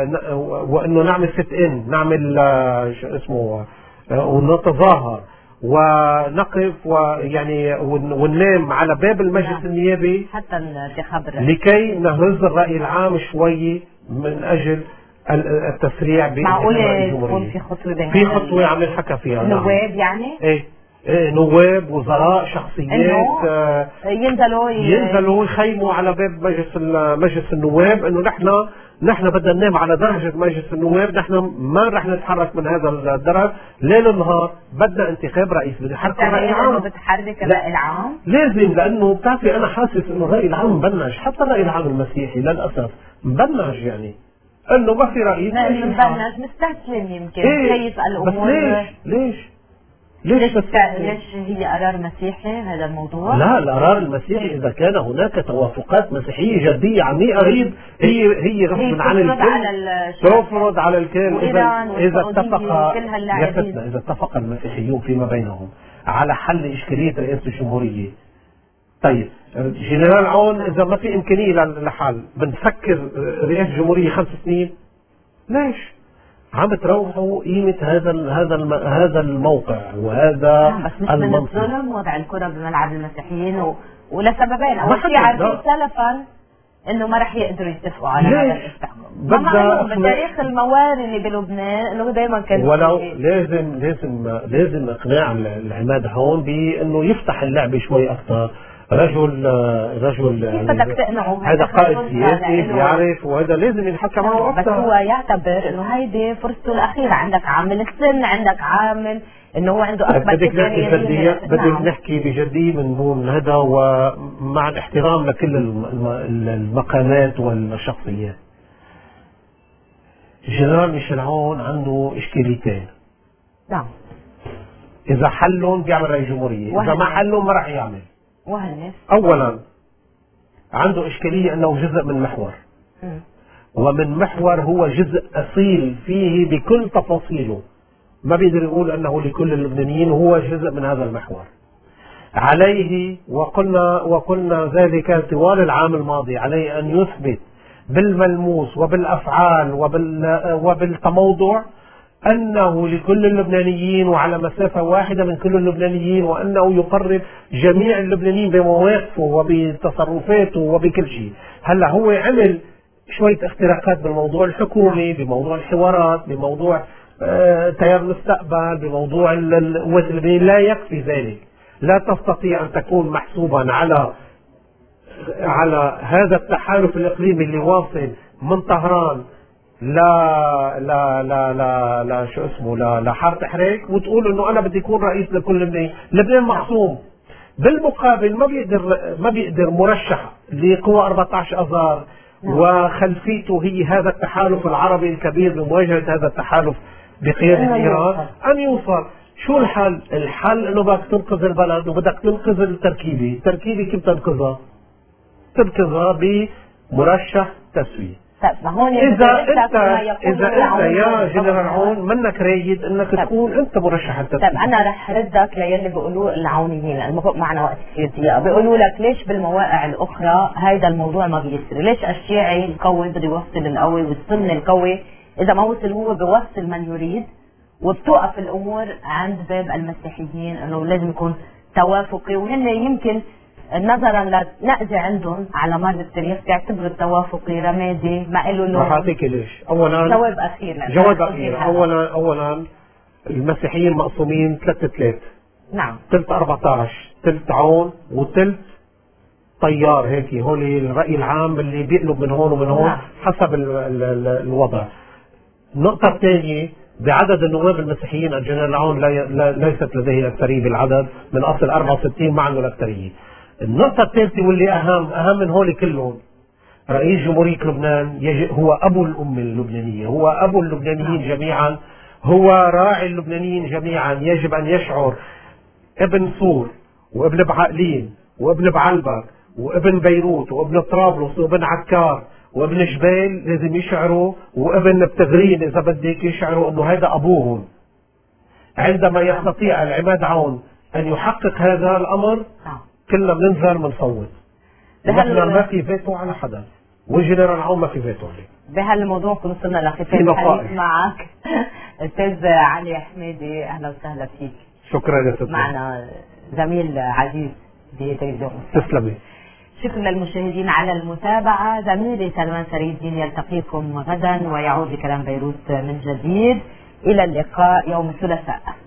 وأنه نعمل ست إن نعمل شو اسمه ونتظاهر ونقف ويعني وننام على باب المجلس النيابي حتى الانتخاب لكي نهز الرأي العام شوي من أجل التسريع معقولة يكون في خطوة في خطوة عم نحكى فيها نواب يعني؟ ايه ايه نواب وزراء شخصيات آه ينزلوا ينزلوا يخيموا على باب مجلس مجلس النواب انه نحن نحن بدنا ننام على درجة مجلس النواب، نحن ما رح نتحرك من هذا الدرج ليل نهار، بدنا انتخاب رئيس بدنا نحرك الرأي العام. بتحرك الرأي العام؟ لازم، لأنه بتعرفي أنا حاسس إنه الرأي العام مبنج، حتى الرأي العام المسيحي للأسف مبنج، يعني إنه ما في رئيس. لا مبنج مستسلم يمكن كيف الأمور. بس ليش؟ ليش؟ ليش ليش, ليش هي قرار مسيحي هذا الموضوع؟ لا، القرار المسيحي إذا كان هناك توافقات مسيحية جدية عميقة قريب هي هي غصب عن الكل تفرض على الكل. إذا إذا اتفق إذا اتفق المسيحيون فيما بينهم على حل إشكالية رئاسة الجمهورية، طيب جنرال عون إذا ما في إمكانية للحل بنسكر رئاسة الجمهورية خمس سنين؟ ليش؟ عم تروحوا قيمة هذا هذا هذا الموقع وهذا بس مش من الظلم وضع الكرة بملعب المسيحيين و... ولسببين، أول شيء عارفين سلفا إنه ما رح يقدروا يتفقوا على هذا الاستعمار. ما بتاريخ الموارد اللي بلبنان إنه دائما كان ولو لازم لازم لازم إقناع العماد هون بإنه يفتح اللعبة شوي أكثر. رجل رجل يعني هذا قائد سياسي بيعرف وهذا لازم ينحكى معه اكثر. بس هو يعتبر انه هيدي فرصته الاخيره، عندك عامل السن، عندك عامل انه هو عنده اكبر بدك بدك نحكي بجديه من دون هذا ومع الاحترام لكل المقامات والشخصيات. الجنرال ميشيل عون عنده اشكاليتين. نعم. اذا حلهم بيعمل رئيس جمهوريه، اذا ما حلهم ما راح يعمل. وهلس. اولا عنده اشكاليه انه جزء من محور، م. ومن محور هو جزء اصيل فيه بكل تفاصيله، ما بيقدر يقول انه لكل اللبنانيين، هو جزء من هذا المحور. عليه وقلنا وقلنا ذلك طوال العام الماضي، عليه ان يثبت بالملموس وبالافعال وبال وبالتموضع أنه لكل اللبنانيين وعلى مسافة واحدة من كل اللبنانيين، وأنه يقرب جميع اللبنانيين بمواقفه وبتصرفاته وبكل شيء. هلا هو عمل شوية اختراقات بالموضوع الحكومي، بموضوع الحوارات، بموضوع آه تيار المستقبل، بموضوع القوات اللبنانية. لا يكفي ذلك، لا تستطيع أن تكون محسوبا على على هذا التحالف الإقليمي اللي واصل من طهران لا لا لا لا لا شو اسمه لا لا حاره حريك وتقول انه انا بدي اكون رئيس لكل لبنان، لبنان معصوم. بالمقابل ما بيقدر ما بيقدر مرشح لقوى أربعة عشر اذار وخلفيته هي هذا التحالف العربي الكبير بمواجهه هذا التحالف بقياده ايران ان يوصل. شو الحل؟ الحل انه بدك تنقذ البلد وبدك تنقذ التركيبه، التركيبه كيف تنقذها؟ تنقذها بمرشح تسويه. طيب ما هون اذا انت اذا انت يا جنرال عون منك رايد انك تكون انت مرشح التسليم. طيب انا رح ردك ليلي بيقولوه العونيين، المفروض معنا وقت كثير دقيقه، بيقولوا لك ليش بالمواقع الاخرى هيدا الموضوع ما بيصير؟ ليش الشيعي القوي بده يوصل القوي والسني القوي اذا ما وصل هو بيوصل من يريد، وبتوقف الامور عند باب المسيحيين انه لازم يكون توافقي، وهن يمكن نظرا لنأذي عندهم على مر التاريخ بيعتبروا التوافقي رمادي ما له لون. رح اعطيك ليش. اولا جواب اخير جواب اخير اولا اولا المسيحيين مقسومين ثلاث ثلاث. نعم. ثلث أربعة عشر، ثلث عون وثلث طيار، هيك هول الرأي العام اللي بيقلب من هون ومن هون. نعم. حسب ال ال ال الوضع. النقطة الثانية بعدد النواب المسيحيين الجنرال عون لا ليست لديه أكثرية بالعدد، من أصل أربعة وستين ما عنده الأكثرية. النقطة الثالثة واللي أهم أهم من هول كلهم، رئيس جمهورية لبنان هو أبو الأمة اللبنانية، هو أبو اللبنانيين جميعا، هو راعي اللبنانيين جميعا. يجب أن يشعر ابن صور وابن بعقلين وابن بعلبك وابن بيروت وابن طرابلس وابن عكار وابن جبيل لازم يشعروا، وابن بتغرين إذا بدك يشعروا أنه هذا أبوهم. عندما يستطيع العماد عون أن يحقق هذا الأمر كلنا بننزل بنصوت. نحن ما في فيتو على حدا، والجنرال عون ما في فيتو عليه. بهالموضوع كنا وصلنا لختام الحديث معك استاذ علي حميدي، اهلا وسهلا فيك. شكرا يا ستي. معنا زميل عزيز بتلفزيون. تسلمي. شكرا للمشاهدين على المتابعة. زميلي سلمان سري الدين يلتقيكم غدا ويعود لكلام بيروت من جديد. إلى اللقاء يوم الثلاثاء.